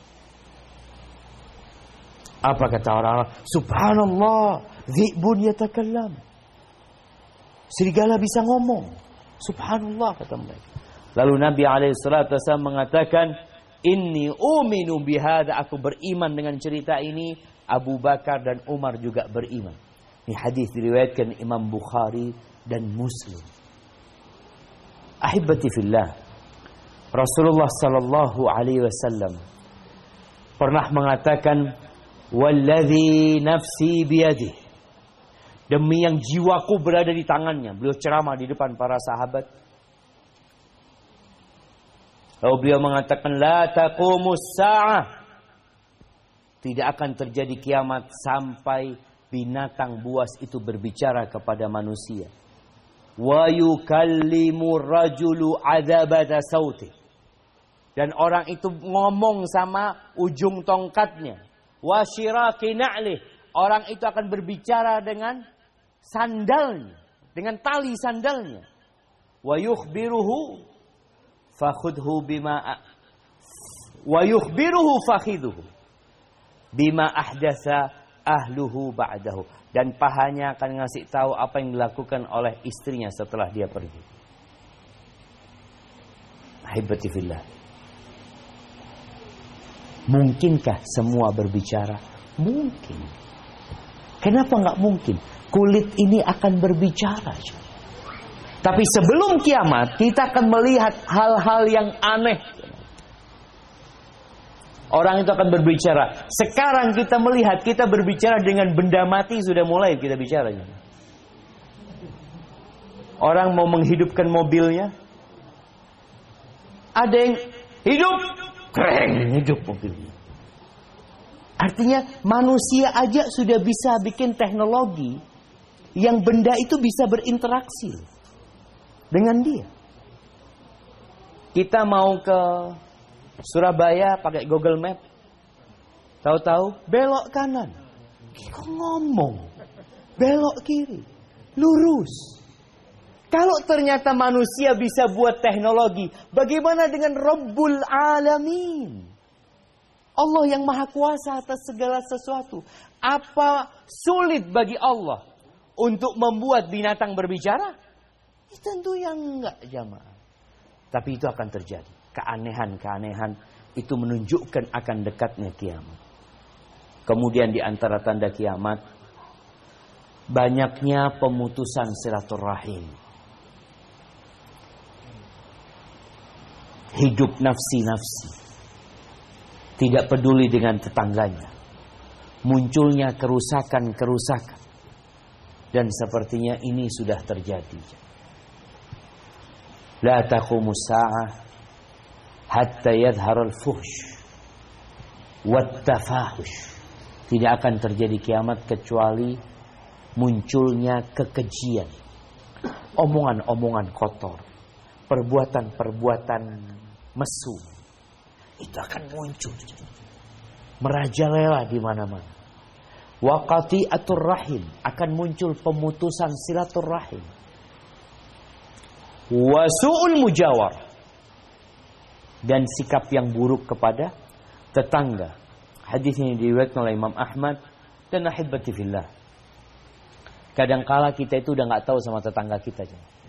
Speaker 1: Apa kata orang-orang? Subhanallah, dhi'bun yatakallam. Serigala bisa ngomong. Subhanallah kata mereka. Lalu Nabi alaihi salatu wasallam mengatakan, "Inni uminu bihadza." Aku beriman dengan cerita ini. Abu Bakar dan Umar juga beriman. Ini hadis diriwayatkan Imam Bukhari dan Muslim. Ahibati fillah. Rasulullah sallallahu alaihi wasallam pernah mengatakan, "Walladzi nafsi biyadihi." Demi yang jiwaku berada di tangannya. Beliau ceramah di depan para sahabat. Lalu beliau mengatakan, "La taqumus sa'ah." Tidak akan terjadi kiamat sampai binatang buas itu berbicara kepada manusia. Wa yukallimu rajulu adzabata sauti. Dan orang itu ngomong sama ujung tongkatnya. Wa syiraki na'lih. Orang itu akan berbicara dengan sandalnya, dengan tali sandalnya. Wa yukhbiruhu fakhudhu bima wa yukhbiruhu fakhidhuhu bima ahdatsa ahluhu ba'dahu. Dan pahanya akan ngasih tahu apa yang dilakukan oleh istrinya setelah dia pergi. Ahibati fillah. Mungkinkah semua berbicara? Mungkin. Kenapa nggak mungkin? Kulit ini akan berbicara. Tapi sebelum kiamat, kita akan melihat hal-hal yang aneh. Orang itu akan berbicara. Sekarang kita melihat, kita berbicara dengan benda mati, sudah mulai kita bicara. Orang mau menghidupkan mobilnya. Ada yang hidup. Keren, hidup mobilnya. Artinya manusia aja sudah bisa bikin teknologi yang benda itu bisa berinteraksi dengan dia. Kita mau ke Surabaya pakai Google Map. Tahu-tahu belok kanan. Kok ngomong. Belok kiri. Lurus. Kalau ternyata manusia bisa buat teknologi, bagaimana dengan Rabbul Alamin? Allah yang maha kuasa atas segala sesuatu. Apa sulit bagi Allah untuk membuat binatang berbicara? Tentu yang enggak, jamaah. Tapi itu akan terjadi. Keanehan-keanehan itu menunjukkan akan dekatnya kiamat. Kemudian di antara tanda kiamat, banyaknya pemutusan silaturahim. Hidup nafsi-nafsi. Tidak peduli dengan tetangganya. Munculnya kerusakan-kerusakan. Dan sepertinya ini sudah terjadi. La taqumus sa'ah hatta yadhharul fuhsh wat tafahush. Tidak akan terjadi kiamat kecuali munculnya kekejian, omongan-omongan kotor, perbuatan-perbuatan mesum. Itu akan muncul, merajalela di mana-mana. Wa qati'atur rahim, akan muncul pemutusan silaturahim. Wa su'ul mujawar, dan sikap yang buruk kepada tetangga. Hadis ini diriwayatkan oleh Imam Ahmad dan ahibati fillah. Kadangkala kita itu udah nggak tahu sama tetangga kita.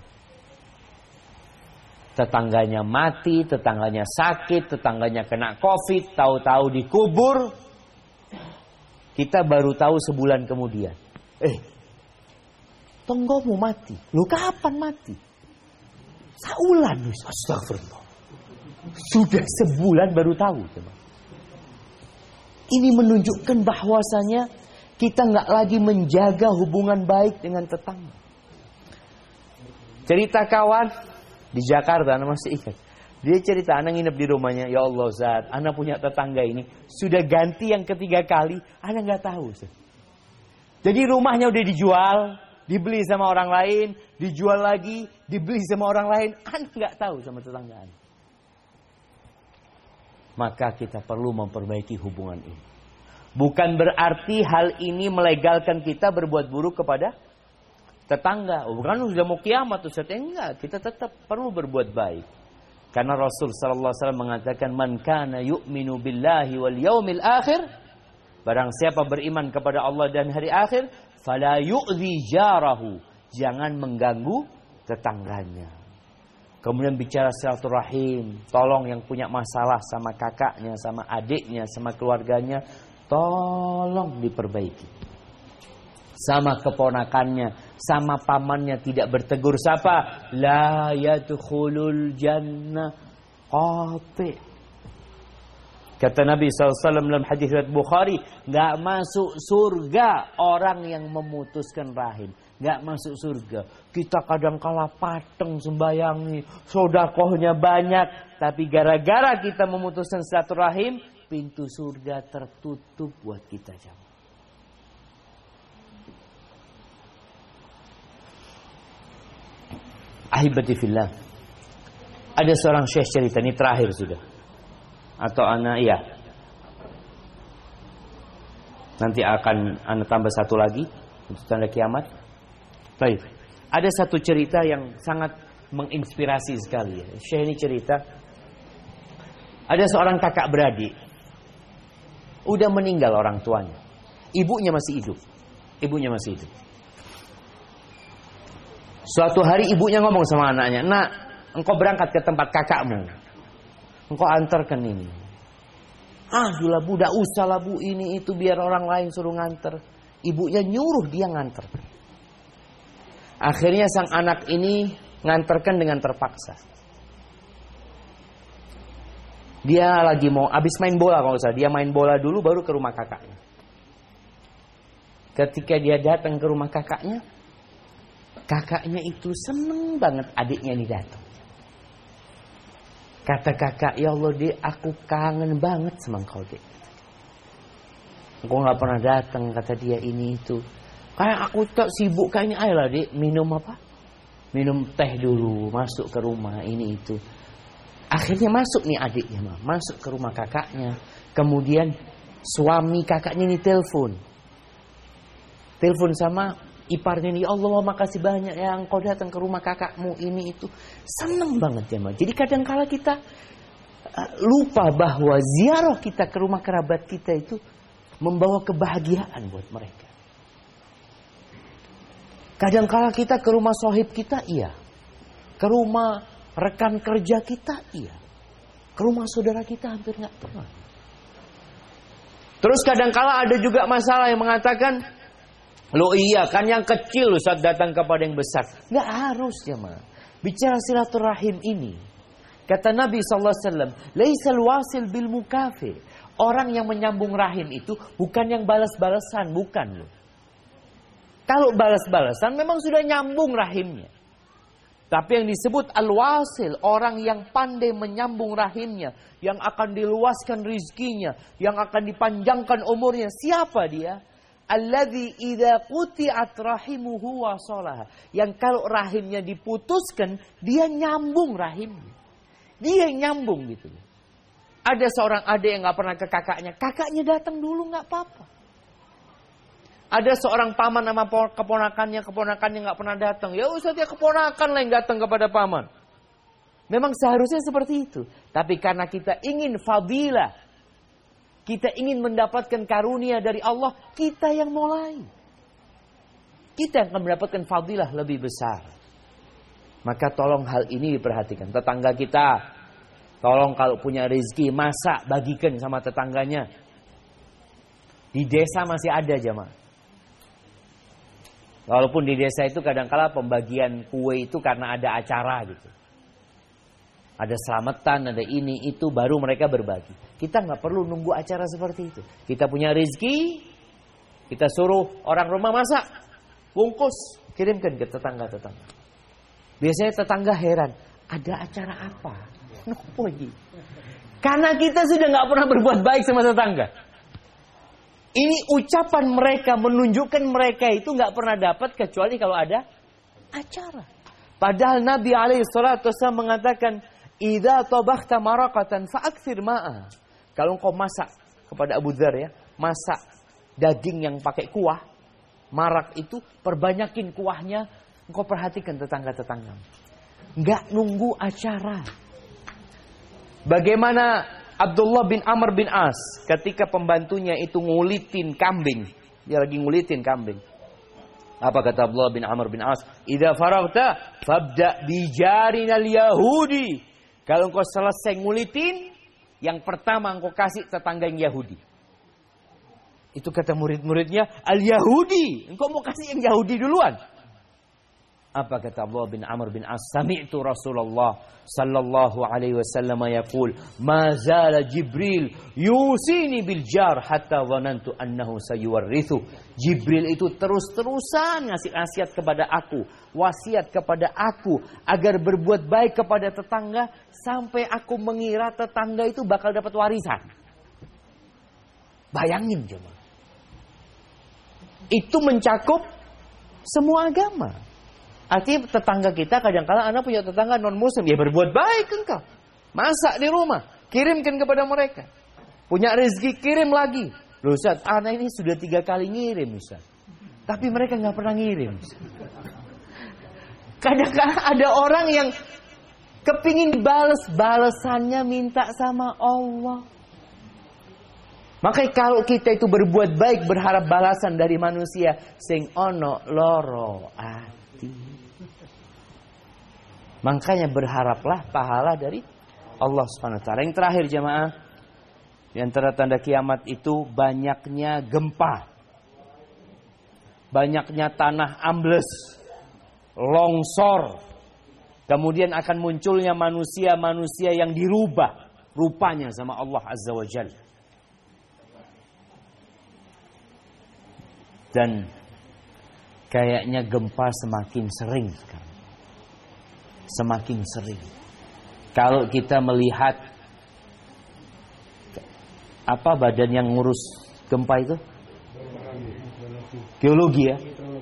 Speaker 1: Tetangganya mati, tetangganya sakit, tetangganya kena covid, tahu-tahu dikubur. Kita baru tahu sebulan kemudian. Eh, tonggomu mati. Lu kapan mati? Saulan. Astagfirullah. Sudah sebulan baru tahu. Teman. Ini menunjukkan bahwasanya kita nggak lagi menjaga hubungan baik dengan tetangga. Cerita kawan di Jakarta, anak masih ingat. Dia cerita, anak nginep di rumahnya. Ya Allah Ustaz, anak punya tetangga ini sudah ganti yang ketiga kali, anak nggak tahu Ustaz. Jadi rumahnya udah dijual, dibeli sama orang lain, dijual lagi, dibeli sama orang lain, anak nggak tahu sama tetangga anak. Maka kita perlu memperbaiki hubungan ini. Bukan berarti hal ini melegalkan kita berbuat buruk kepada tetangga. Oh, bukan sudah mau kiamat Ustaz. Enggak, kita tetap perlu berbuat baik. Karena Rasul sallallahu alaihi wasallam mengatakan, "Man kana yu'minu billahi wal yaumil akhir", barang siapa beriman kepada Allah dan hari akhir, fala yu'dhi jarahu, jangan mengganggu tetangganya. Kemudian bicara silaturahim, tolong yang punya masalah sama kakaknya, sama adiknya, sama keluarganya, tolong diperbaiki. Sama keponakannya, sama pamannya tidak bertegur sapa, la yadkhulul jannah qati. Kata Nabi sallallahu alaihi wasallam dalam hadis riwayat Bukhari, enggak masuk surga orang yang memutuskan rahim. Enggak masuk surga. Kita kadang-kala pateng sembayang nih, sedekahnya banyak, tapi gara-gara kita memutuskan silaturahim, pintu surga tertutup buat kita jamaah. Ahibati fillah. Ada seorang syekh cerita, ini terakhir sudah. Atau anak iya. Nanti akan anak tambah satu lagi untuk tanda kiamat. Baik. Ada satu cerita yang sangat menginspirasi sekali. Syekh ini cerita, ada seorang kakak beradik, udah meninggal orang tuanya, ibunya masih hidup, ibunya masih hidup. Suatu hari ibunya ngomong sama anaknya, "Nak, engkau berangkat ke tempat kakakmu, engkau antarkan ini." "Ah, sudah bu, tidak usah lah bu, ini itu biar orang lain suruh nganter." Ibunya nyuruh dia nganter. Akhirnya sang anak ini nganterkan dengan terpaksa. Dia lagi mau habis main bola kalau usah, dia main bola dulu baru ke rumah kakaknya. Ketika dia datang ke rumah kakaknya, kakaknya itu seneng banget adiknya ini datang. Kata kakak, "Ya Allah Dek, aku kangen banget sama engkau Dek. Engkau gak pernah datang," kata dia, "ini itu. Kayak aku tak sibuk kayak ini, ayolah Dek, minum apa? Minum teh dulu, masuk ke rumah ini itu." Akhirnya masuk nih adiknya, mah. Masuk ke rumah kakaknya. Kemudian suami kakaknya ini telepon. Telepon sama iparnya ini, "Ya Allah, makasih banyak ya engkau datang ke rumah kakakmu ini itu." Seneng banget ya, mah. Jadi kadang-kala kita uh, lupa bahwa ziarah kita ke rumah kerabat kita itu membawa kebahagiaan buat mereka. Kadang-kala kita ke rumah sohib kita, iya. Ke rumah rekan kerja kita, iya. Ke rumah saudara kita hampir gak pernah. Terus kadang-kala ada juga masalah yang mengatakan, "Loh iya kan yang kecil Ustaz datang kepada yang besar." Gak harus ya mah. Bicara silaturahim ini, kata Nabi sallallahu alaihi wasallam, "Laisal wasil bil mukafi." Orang yang menyambung rahim itu bukan yang balas-balasan, bukan loh. Kalau balas-balasan memang sudah nyambung rahimnya. Tapi yang disebut al-wasil, orang yang pandai menyambung rahimnya, yang akan diluaskan rizkinya, yang akan dipanjangkan umurnya. Siapa dia? Alladzi idza quti'at rahimuhu wasalaha. Yang kalau rahimnya diputuskan, dia nyambung rahimnya. Dia nyambung gitu. Ada seorang adik yang gak pernah ke kakaknya. Kakaknya datang dulu gak apa-apa. Ada seorang paman sama keponakannya. Keponakannya gak pernah datang. Ya Ustaz, ya keponakan lah yang datang kepada paman. Memang seharusnya seperti itu. Tapi karena kita ingin fadilah, kita ingin mendapatkan karunia dari Allah, kita yang mulai. Kita yang akan mendapatkan fadilah lebih besar. Maka tolong hal ini diperhatikan. Tetangga kita, tolong kalau punya rezeki, masak, bagikan sama tetangganya. Di desa masih ada jemaah. Walaupun di desa itu kadang-kala pembagian kue itu karena ada acara gitu. Ada selamatan, ada ini, itu, baru mereka berbagi. Kita nggak perlu nunggu acara seperti itu. Kita punya rezeki, kita suruh orang rumah masak, bungkus, kirimkan ke tetangga-tetangga. Biasanya tetangga heran, ada acara apa? Nopo iki? Karena kita sudah nggak pernah berbuat baik sama tetangga. Ini ucapan mereka menunjukkan mereka itu nggak pernah dapat kecuali kalau ada acara. Padahal Nabi alaihi salatu wasallam mengatakan, idza tabakhta maraqatan fa'aktsir ma'a. Kalau engkau masak, kepada Abu Dzar ya, masak daging yang pakai kuah, marak itu perbanyakin kuahnya. Engkau perhatikan tetangga-tetangga. Enggak nunggu acara. Bagaimana Abdullah bin Amr bin As ketika pembantunya itu ngulitin kambing. Dia lagi ngulitin kambing. Apa kata Abdullah bin Amr bin As? Idza faraghta fabda bi jarinal yahudi. Kalau engkau selesai ngulitin, yang pertama engkau kasih tetangga yang Yahudi. Itu kata murid-muridnya, al-Yahudi. Engkau mau kasih yang Yahudi duluan. Apa kata Abdullah bin Amr bin As? Sami'tu Rasulullah sallallahu alaihi wasallam yaqul, ma zala Jibril yusini bil jar hatta dhanantu annahu sayuwarrithu. Jibril itu terus-terusan ngasih nasihat kepada aku, wasiat kepada aku agar berbuat baik kepada tetangga sampai aku mengira tetangga itu bakal dapat warisan. Bayangin coba. Itu mencakup semua agama. Artinya tetangga kita kadang-kala anak punya tetangga non-muslim. Ya berbuat baik engkau. Masak di rumah. Kirimkan kepada mereka. Punya rezeki kirim lagi. Loh Ustaz, anak ini sudah tiga kali ngirim Ustaz. Tapi mereka gak pernah ngirim. Kadang-kadang ada orang yang kepingin balas. Balasannya minta sama Allah. Makanya kalau kita itu berbuat baik berharap balasan dari manusia. Sing ono loro ati. Makanya berharaplah pahala dari Allah subhanahu wa taala. Yang terakhir jemaah, di antara tanda kiamat itu banyaknya gempa. Banyaknya tanah ambles, longsor. Kemudian akan munculnya manusia-manusia yang dirubah rupanya sama Allah Azza wa Jalla. Dan kayaknya gempa semakin sering sekarang. Semakin sering. Kalau kita melihat apa badan yang ngurus gempa itu? Geologi ya?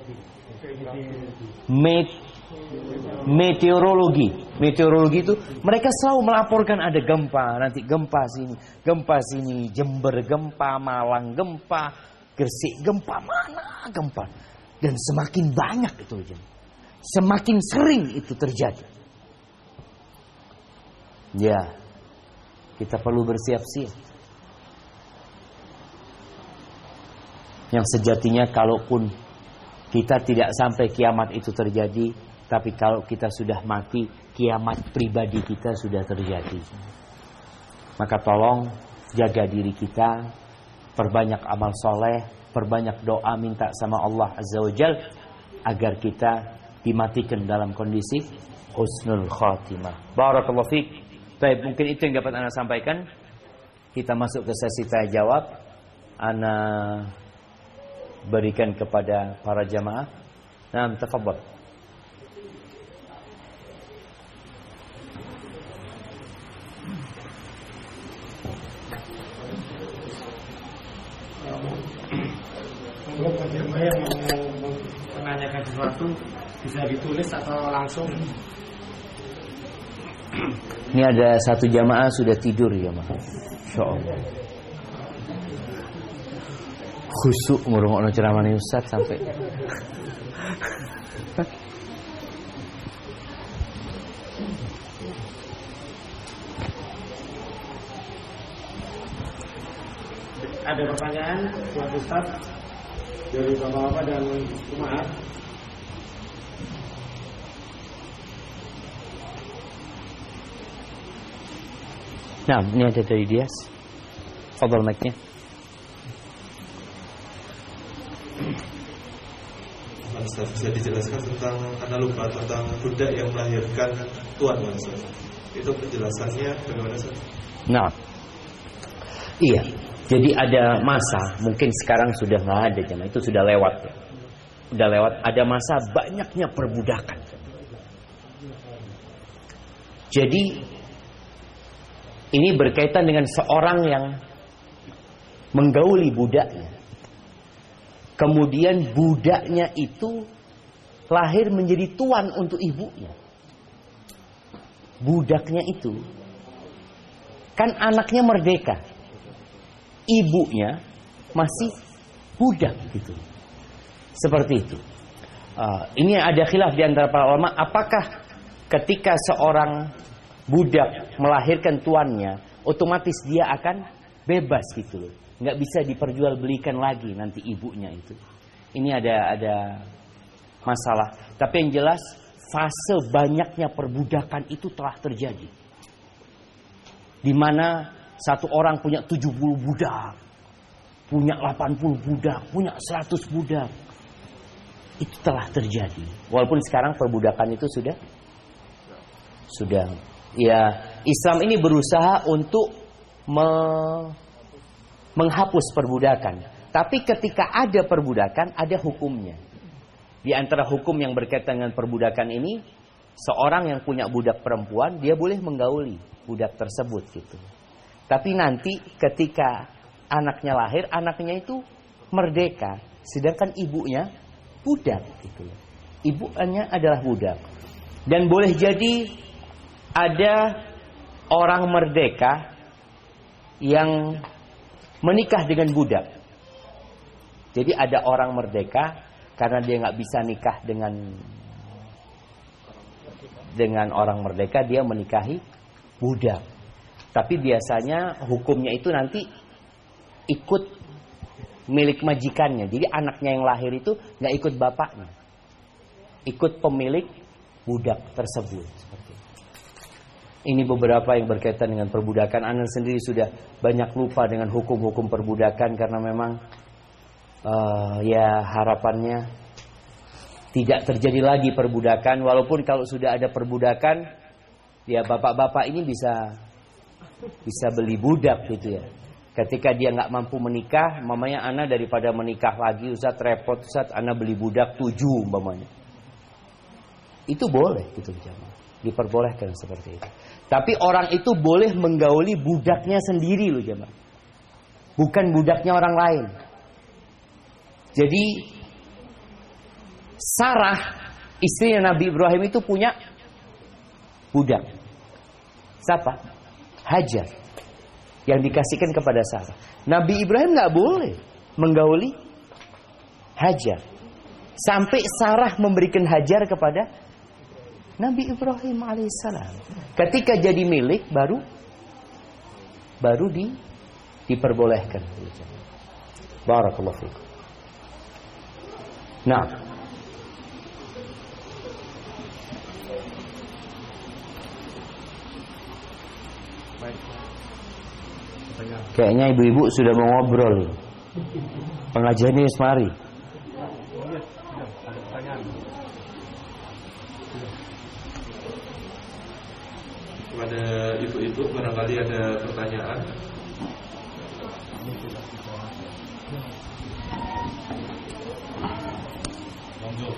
Speaker 1: Met meteorologi. Meteorologi itu mereka selalu melaporkan ada gempa, nanti gempa sini, gempa sini, Jember gempa, Malang gempa, Gresik gempa, mana gempa. Dan semakin banyak itu aja. Semakin sering itu terjadi. Ya, kita perlu bersiap-siap. Yang sejatinya kalaupun kita tidak sampai kiamat itu terjadi, tapi kalau kita sudah mati, kiamat pribadi kita sudah terjadi. Maka tolong jaga diri kita, perbanyak amal soleh, perbanyak doa minta sama Allah Azza wa Jal agar kita dimatikan dalam kondisi husnul khatimah. Barakallahu fiik. Baik, mungkin itu yang dapat Ana sampaikan. Kita masuk ke sesi tanya jawab. Ana berikan kepada para jamaah. Nah, tafadhal.
Speaker 2: Untuk jamaah yang mau menanyakan sesuatu bisa ditulis atau langsung.
Speaker 1: Ini ada satu jamaah sudah tidur ya, Mas. Insyaallah. Khusuk ngurungokno ceramahane Ustaz sampai.
Speaker 2: Ada pertanyaan buat Ustaz dari bapak-bapak dan jemaah.
Speaker 1: Nah, ini ada dari Dias. Fadhal mic-nya.
Speaker 3: Ustaz, bisa dijelaskan tentang analogi tentang budak yang melahirkan tuan, Ustaz? Itu penjelasannya bagaimana, Ustaz?
Speaker 1: Nah, iya. Jadi ada masa, mungkin sekarang sudah nggak ada, jemaah, itu sudah lewat. Ya. Sudah lewat. Ada masa banyaknya perbudakan. Jadi ini berkaitan dengan seorang yang menggauli budaknya. Kemudian budaknya itu lahir menjadi tuan untuk ibunya. Budaknya itu kan anaknya merdeka, ibunya masih budak gitu. Seperti itu. Uh, ini ada khilaf di antara para ulama, apakah ketika seorang budak melahirkan tuannya, otomatis dia akan bebas gitu loh. Nggak bisa diperjualbelikan lagi nanti ibunya itu. Ini ada ada masalah. Tapi yang jelas fase banyaknya perbudakan itu telah terjadi. Di mana satu orang punya tujuh puluh budak, punya delapan puluh budak, punya seratus budak. Itu telah terjadi. Walaupun sekarang perbudakan itu sudah sudah ya, Islam ini berusaha untuk me, menghapus perbudakan. Tapi ketika ada perbudakan, ada hukumnya. Di antara hukum yang berkaitan dengan perbudakan ini, seorang yang punya budak perempuan, dia boleh menggauli budak tersebut gitu. Tapi nanti ketika anaknya lahir, anaknya itu merdeka, sedangkan ibunya budak gitu. Ibunya adalah budak. Dan boleh jadi ada orang merdeka yang menikah dengan budak. Jadi ada orang merdeka karena dia nggak bisa nikah dengan dengan orang merdeka, dia menikahi budak. Tapi biasanya hukumnya itu nanti ikut milik majikannya. Jadi anaknya yang lahir itu nggak ikut bapaknya, ikut pemilik budak tersebut. Seperti itu. Ini beberapa yang berkaitan dengan perbudakan. Anda sendiri sudah banyak lupa dengan hukum-hukum perbudakan karena memang uh, ya harapannya tidak terjadi lagi perbudakan. Walaupun kalau sudah ada perbudakan, ya bapak-bapak ini bisa bisa beli budak gitu ya. Ketika dia nggak mampu menikah, mamanya ana daripada menikah lagi, Ustaz repot Ustaz, ana beli budak tujuh mamanya. Itu boleh gitu jemaah. Diperbolehkan seperti itu. Tapi orang itu boleh menggauli budaknya sendiri loh jemaah. Bukan budaknya orang lain. Jadi Sarah, istrinya Nabi Ibrahim itu punya budak. Siapa? Hajar. Yang dikasihkan kepada Sarah. Nabi Ibrahim nggak boleh menggauli Hajar. Sampai Sarah memberikan Hajar kepada Nabi Ibrahim alaihissalam. Ketika jadi milik baru baru di diperbolehkan. Barakallahu fikum. Nah, kayaknya ibu-ibu sudah mau ngobrol. Pengajiannya semari.
Speaker 3: Kepada ibu-ibu barangkali ada pertanyaan. Monggo.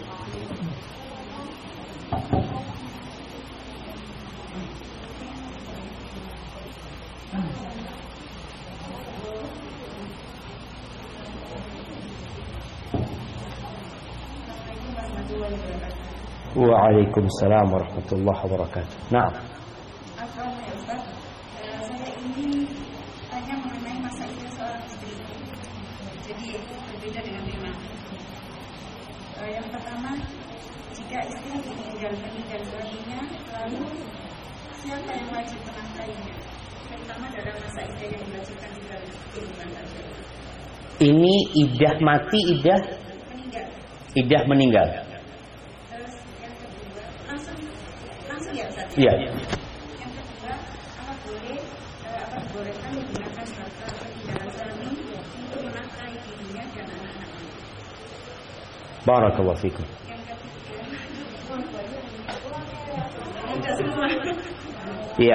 Speaker 1: Waalaikumsalam warahmatullahi wabarakatuh. Nah.
Speaker 4: Assalamualaikum ya Ustaz. Uh, saya ini tanya mengenai masa idah seorang istri. Jadi berbeda dengan lima. Uh, yang pertama, jika istri meninggal meninggal suaminya, lalu siapa yang wajib menafkahinya? Terutama dalam masa idah yang diwajibkan di dalam kehidupan tadi.
Speaker 1: Ini idah mati, idah
Speaker 4: Meninggal.
Speaker 1: idah meninggal.
Speaker 4: Terus yang kedua, langsung langsung ya Ustaz.
Speaker 1: Iya.
Speaker 4: Yang kedua, apa boleh eh, apa dibolehkan menggunakan harta peninggalan suami untuk menafkahi dirinya dan anak-anaknya?
Speaker 1: Barakallahu fikum.
Speaker 4: Yang ketiga, tidak semua.
Speaker 1: Iya.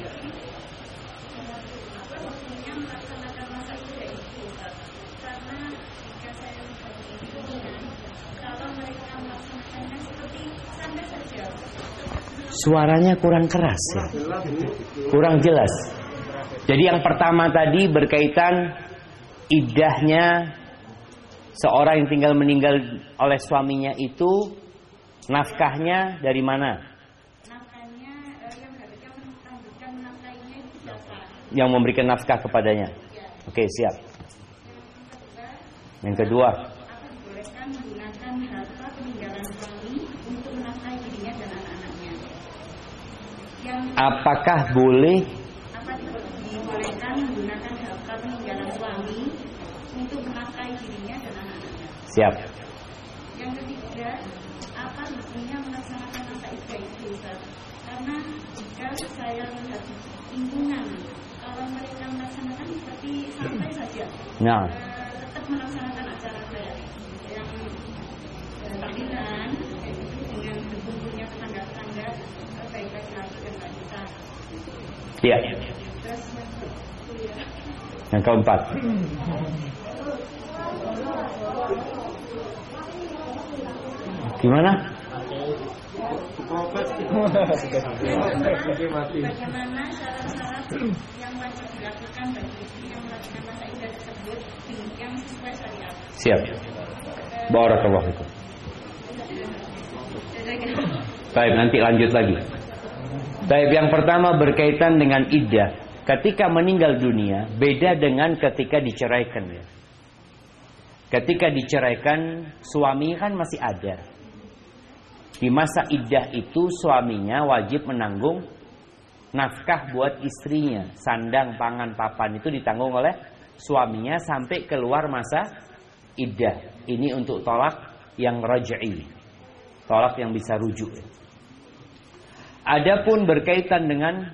Speaker 4: Yang melaksanakan masa idah itu, Ustaz. Karena jika saya lihat di dunia, kalau mereka melaksanakannya seperti santai saja.
Speaker 1: Suaranya kurang keras ya. Kurang jelas. Jadi yang pertama tadi berkaitan idahnya seorang yang tinggal meninggal oleh suaminya itu, nafkahnya dari mana?
Speaker 4: Nafkahnya eh, yang harusnya menangguhkan menafkahinya itu siapa?
Speaker 1: Yang memberikan nafkah kepadanya. Oke, siap. Yang kedua,
Speaker 4: Apa dibolehkan menggunakan harta peninggalan suami untuk menafkahi dirinya dan anak-anaknya? Yang
Speaker 1: apakah boleh
Speaker 4: apa dibolehkan menggunakan harta peninggalan suami untuk menafkahi dirinya dan anak-anaknya?
Speaker 1: siap?
Speaker 4: Yang ketiga, apa hukumnya melaksanakan masa idah itu, Ustaz? Karena jika saya lihat di lingkungan, kalau mereka melaksanakan seperti santai saja.
Speaker 1: Nah,
Speaker 4: Eh, tetap melaksanakan acara kayak yang eh, tahlilan kayak gitu dengan berkumpulnya tetangga-tetangga eh, baik-baik lagi dan lanjutan.
Speaker 1: iya.
Speaker 4: Terus yang kedua,
Speaker 1: Yang keempat, gimana?
Speaker 4: bagaimana syarat-syarat yang wajib dilakukan bagi istri yang melakukan masa idah tersebut yang sesuai syariat?
Speaker 1: Siap. Barakallahu fikum. Baik, nanti lanjut lagi. Baik, yang pertama berkaitan dengan iddah. Ketika meninggal dunia, beda dengan ketika diceraikan ya. Ketika diceraikan, suami kan masih ada. Di masa iddah itu suaminya wajib menanggung nafkah buat istrinya. Sandang, pangan, papan itu ditanggung oleh suaminya sampai keluar masa iddah. Ini untuk tolak yang raj'i. Tolak yang bisa rujuk. Adapun berkaitan dengan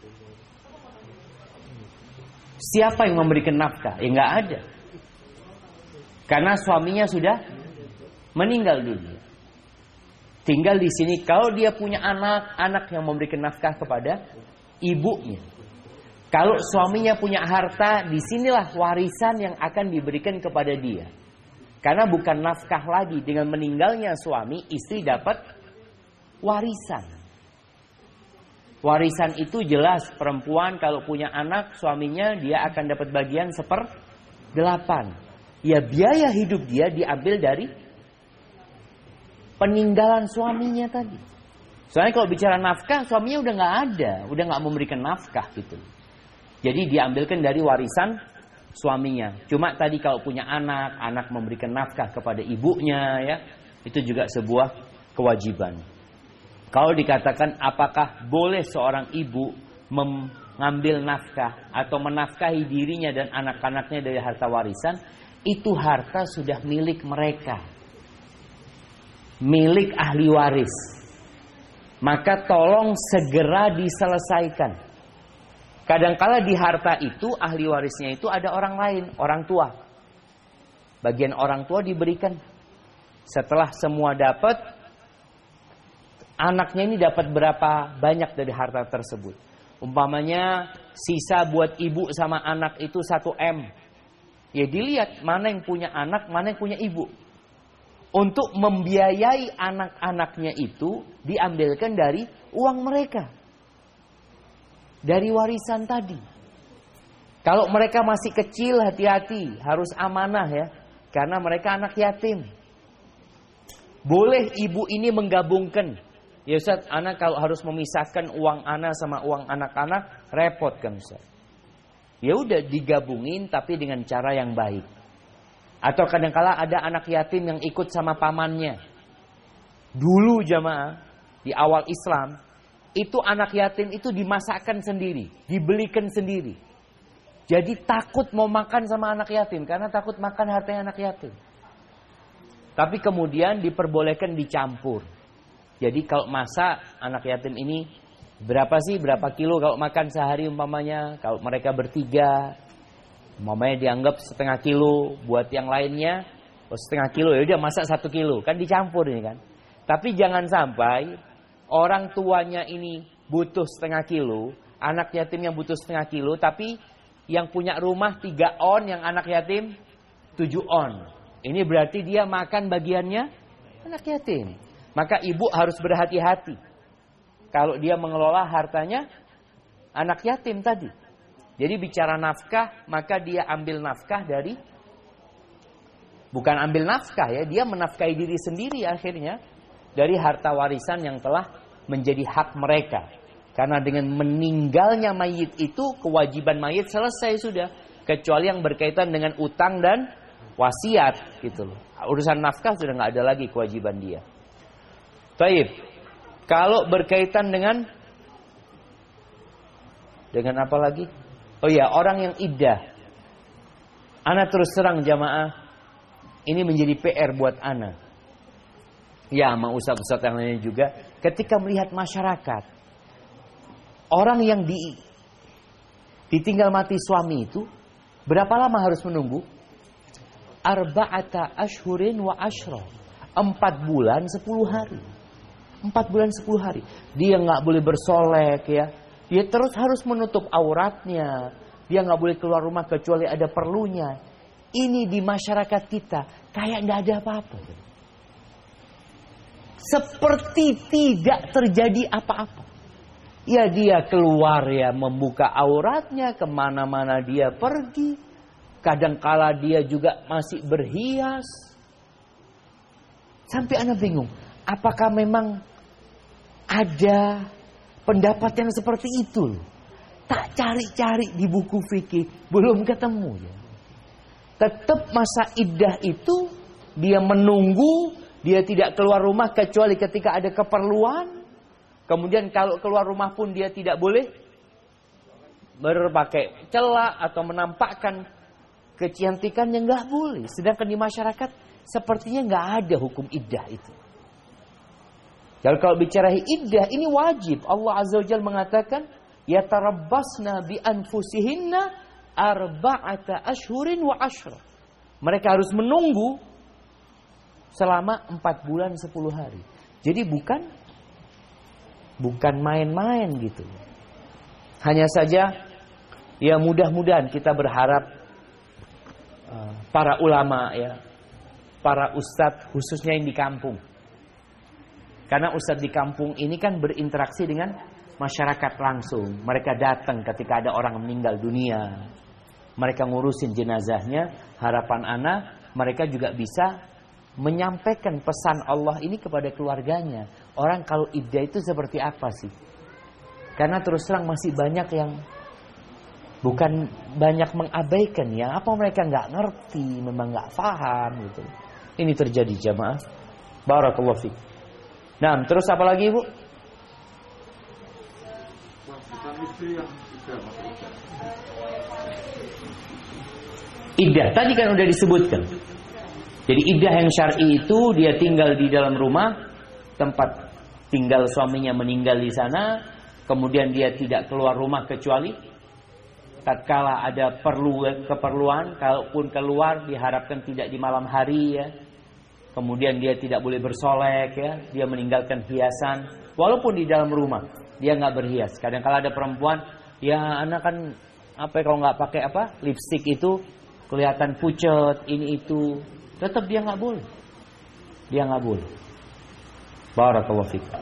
Speaker 1: siapa yang memberikan nafkah? Ya enggak ada. Karena suaminya sudah meninggal dunia. Tinggal di sini kalau dia punya anak, anak yang memberikan nafkah kepada ibunya. Kalau suaminya punya harta, disinilah warisan yang akan diberikan kepada dia. Karena bukan nafkah lagi, dengan meninggalnya suami, istri dapat warisan. Warisan itu jelas, perempuan kalau punya anak, suaminya dia akan dapat bagian seperdelapan. Ya biaya hidup dia diambil dari peninggalan suaminya tadi. Soalnya kalau bicara nafkah, suaminya udah nggak ada, udah nggak memberikan nafkah gitu. Jadi diambilkan dari warisan suaminya. Cuma tadi kalau punya anak, anak memberikan nafkah kepada ibunya, ya itu juga sebuah kewajiban. Kalau dikatakan apakah boleh seorang ibu mengambil nafkah atau menafkahi dirinya dan anak-anaknya dari harta warisan, itu harta sudah milik mereka. Milik ahli waris. Maka tolong segera diselesaikan. Kadangkala di harta itu ahli warisnya itu ada orang lain, orang tua. Bagian orang tua diberikan. Setelah semua dapat, anaknya ini dapat berapa banyak dari harta tersebut. Umpamanya sisa buat ibu sama anak itu satu M. Ya dilihat mana yang punya anak, mana yang punya ibu. Untuk membiayai anak-anaknya itu diambilkan dari uang mereka. Dari warisan tadi. Kalau mereka masih kecil, hati-hati, harus amanah ya. Karena mereka anak yatim. Boleh ibu ini menggabungkan. Ya Ustaz, anak kalau harus memisahkan uang anak sama uang anak-anak, repot kan Ustaz. Ya udah digabungin tapi dengan cara yang baik. Atau kadang-kala ada anak yatim yang ikut sama pamannya. Dulu jamaah, di awal Islam, itu anak yatim itu dimasakkan sendiri, dibelikan sendiri. Jadi takut mau makan sama anak yatim karena takut makan hartanya anak yatim. Tapi kemudian diperbolehkan dicampur. Jadi kalau masak anak yatim ini berapa sih, berapa kilo kalau makan sehari umpamanya. Kalau mereka bertiga, umpamanya dianggap setengah kilo. Buat yang lainnya, oh setengah kilo, ya udah masak satu kilo. Kan dicampur ini kan. Tapi jangan sampai orang tuanya ini butuh setengah kilo, anak yatim yang butuh setengah kilo, tapi yang punya rumah tiga on, yang anak yatim tujuh on. Ini berarti dia makan bagiannya anak yatim. Maka ibu harus berhati-hati kalau dia mengelola hartanya anak yatim tadi. Jadi bicara nafkah, maka dia ambil nafkah dari, bukan ambil nafkah ya, dia menafkahi diri sendiri akhirnya dari harta warisan yang telah menjadi hak mereka. Karena dengan meninggalnya mayit itu, kewajiban mayit selesai sudah, kecuali yang berkaitan dengan utang dan wasiat gitu loh. Urusan nafkah sudah nggak ada lagi kewajiban dia. Baik. Kalau berkaitan dengan dengan apa lagi? Oh ya, orang yang iddah. Ana terus terang jamaah, ini menjadi P R buat ana. Ya, sama ustaz-ustaz yang lainnya juga, ketika melihat masyarakat, orang yang di ditinggal mati suami itu berapa lama harus menunggu? Arba'ata ashhurin wa ashra. Empat bulan sepuluh hari. Empat bulan sepuluh hari. Dia nggak boleh bersolek ya. Dia terus harus menutup auratnya. Dia nggak boleh keluar rumah kecuali ada perlunya. Ini di masyarakat kita kayak nggak ada apa-apa. Seperti tidak terjadi apa-apa. Ya dia keluar ya membuka auratnya, kemana-mana dia pergi. Kadangkala dia juga masih berhias. Sampai anak bingung. Apakah memang ada pendapat yang seperti itu? Tak cari-cari di buku fikih, belum ketemu ya. Tetap masa iddah itu dia menunggu, dia tidak keluar rumah kecuali ketika ada keperluan. Kemudian kalau keluar rumah pun dia tidak boleh berpakai celak atau menampakkan kecantikan yang nggak boleh. Sedangkan di masyarakat sepertinya nggak ada hukum iddah itu. Jadi kalau bicara iddah ini wajib. Allah Azza wa Jalla mengatakan yatarabbasna bi anfusihinna arba'ata ashhurin wa ashra. Mereka harus menunggu selama empat bulan sepuluh hari. Jadi bukan bukan main-main gitu. Hanya saja ya mudah-mudahan kita berharap uh, para ulama ya, para ustadz khususnya yang di kampung. Karena ustadz di kampung ini kan berinteraksi dengan masyarakat langsung. Mereka datang ketika ada orang meninggal dunia. Mereka ngurusin jenazahnya. Harapan ana, mereka juga bisa menyampaikan pesan Allah ini kepada keluarganya. Orang kalau iddah itu seperti apa sih? Karena terus terang masih banyak yang bukan banyak mengabaikan ya. Apa mereka nggak ngerti, memang nggak paham gitu. Ini terjadi jamaah. Barakallahu fiik. Nah, terus apa lagi Ibu? Iddah tadi kan udah disebutkan. Jadi iddah yang syar'i itu dia tinggal di dalam rumah, tempat tinggal suaminya meninggal di sana, kemudian dia tidak keluar rumah kecuali tatkala ada perlu keperluan, kalaupun keluar diharapkan tidak di malam hari ya. Kemudian dia tidak boleh bersolek ya, dia meninggalkan hiasan walaupun di dalam rumah dia nggak berhias. Kadang-kala ada perempuan, ya anak kan apa kalau nggak pakai apa lipstik itu kelihatan pucat ini itu, tetap dia nggak boleh, dia nggak boleh. Barakallahu fiik.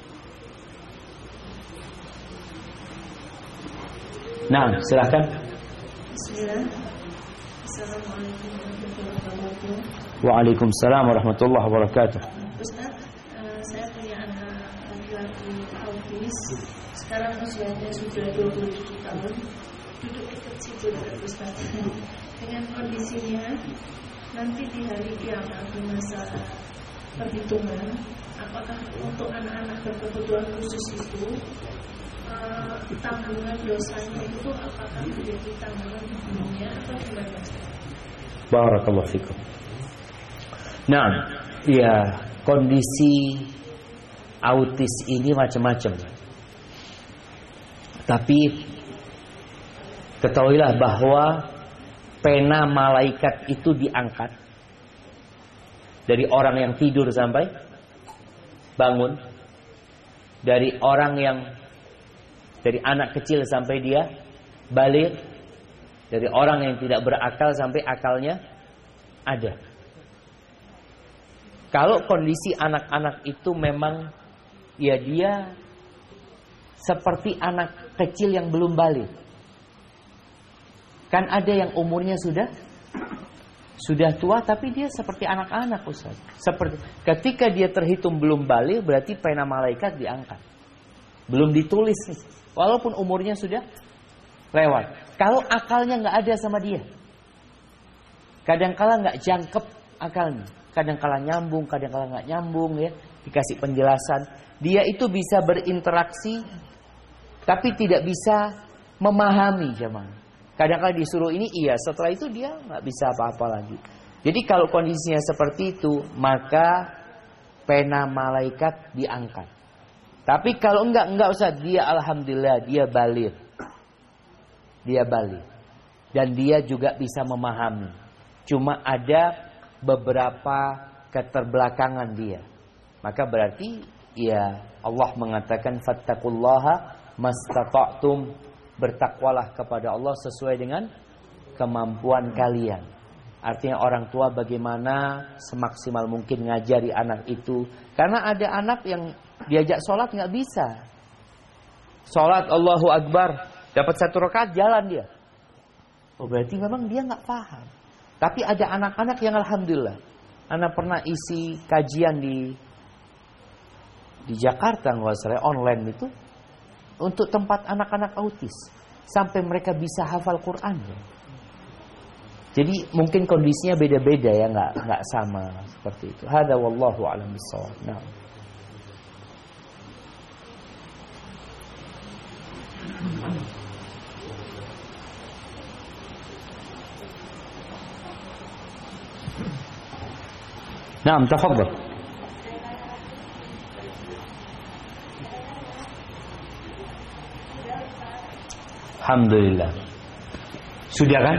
Speaker 1: Nah, silakan.
Speaker 4: Bismillah. Assalamualaikum warahmatullahi wabarakatuh.
Speaker 1: Waalaikumsalam warahmatullahi wabarakatuh.
Speaker 5: Ustaz, uh, saya punya anak laki-laki autis. Sekarang usianya sudah dua puluh tujuh tahun. Duduk dekat situ dekat Ustaz. Dengan kondisinya, nanti di hari kiamat di masa perhitungan, apakah untuk anak-anak berkebutuhan khusus itu uh, tanggungan dosanya itu apakah menjadi tanggungan hukumnya atau gimana?
Speaker 1: Barakallahu fikum. Nah, ya, kondisi autis ini macam-macam. Tapi ketahuilah bahwa pena malaikat itu diangkat dari orang yang tidur sampai bangun, dari orang yang dari anak kecil sampai dia balik, dari orang yang tidak berakal sampai akalnya ada. Kalau kondisi anak-anak itu memang ya dia seperti anak kecil yang belum balik. Kan ada yang umurnya sudah sudah tua tapi dia seperti anak-anak, Ustaz. Seperti ketika dia terhitung belum balik, berarti pena malaikat diangkat. Belum ditulis nih. Walaupun umurnya sudah lewat. Kalau akalnya nggak ada sama dia, kadang-kala nggak jangkep akalnya. Kadang-kala nyambung, kadang-kala nggak nyambung ya. Dikasih penjelasan, dia itu bisa berinteraksi, tapi tidak bisa memahami jemaah. Kadang-kala disuruh ini iya, setelah itu dia nggak bisa apa-apa lagi. Jadi kalau kondisinya seperti itu, maka pena malaikat diangkat. Tapi kalau enggak, enggak usah. Dia alhamdulillah, dia balik. Dia balik. Dan dia juga bisa memahami. Cuma ada beberapa keterbelakangan dia. Maka berarti ya Allah mengatakan fattaqullaha mastata'tum, bertakwalah kepada Allah sesuai dengan kemampuan kalian. Artinya orang tua bagaimana semaksimal mungkin ngajari anak itu. Karena ada anak yang diajak sholat nggak bisa. Sholat Allahu Akbar, dapat satu rakaat jalan dia. Oh berarti memang dia nggak paham. Tapi ada anak-anak yang alhamdulillah. Anak pernah isi kajian di di Jakarta nggak salah online itu untuk tempat anak-anak autis sampai mereka bisa hafal Quran. Jadi mungkin kondisinya beda-beda ya, nggak nggak sama seperti itu. Hada wallahu a'lam bissawab. Nah. Naam, tafadhal. Alhamdulillah. Sudah kan?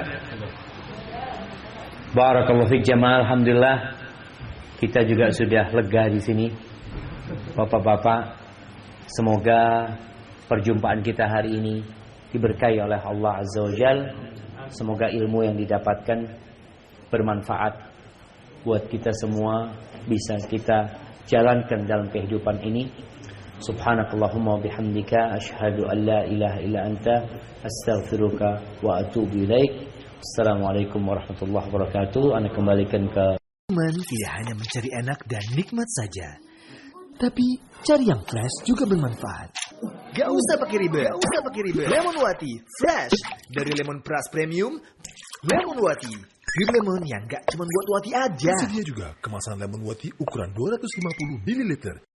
Speaker 1: Barakallahu fiik jamaah. Alhamdulillah. Kita juga sudah lega di sini. Bapak-bapak, semoga perjumpaan kita hari ini diberkahi oleh Allah Azza wa Jalla. Semoga ilmu yang didapatkan bermanfaat buat kita semua, bisa kita jalankan dalam kehidupan ini. Subhanakallahumma wa bihamdika asyhadu an la ilaha illa anta astaghfiruka wa atubu ilaik. Assalamualaikum warahmatullahi wabarakatuh. Ana kembalikan ke
Speaker 6: teman, tidak hanya mencari enak dan nikmat saja, tapi cari yang fresh juga bermanfaat. Gak usah pakai ribet, gak usah pakai ribet. Lemonwati fresh dari Lemon Plus Premium. Lemonwati, krim lemon yang gak cuma buat wati aja.
Speaker 7: Tersedia juga kemasan Lemonwati ukuran dua ratus lima puluh mililiter.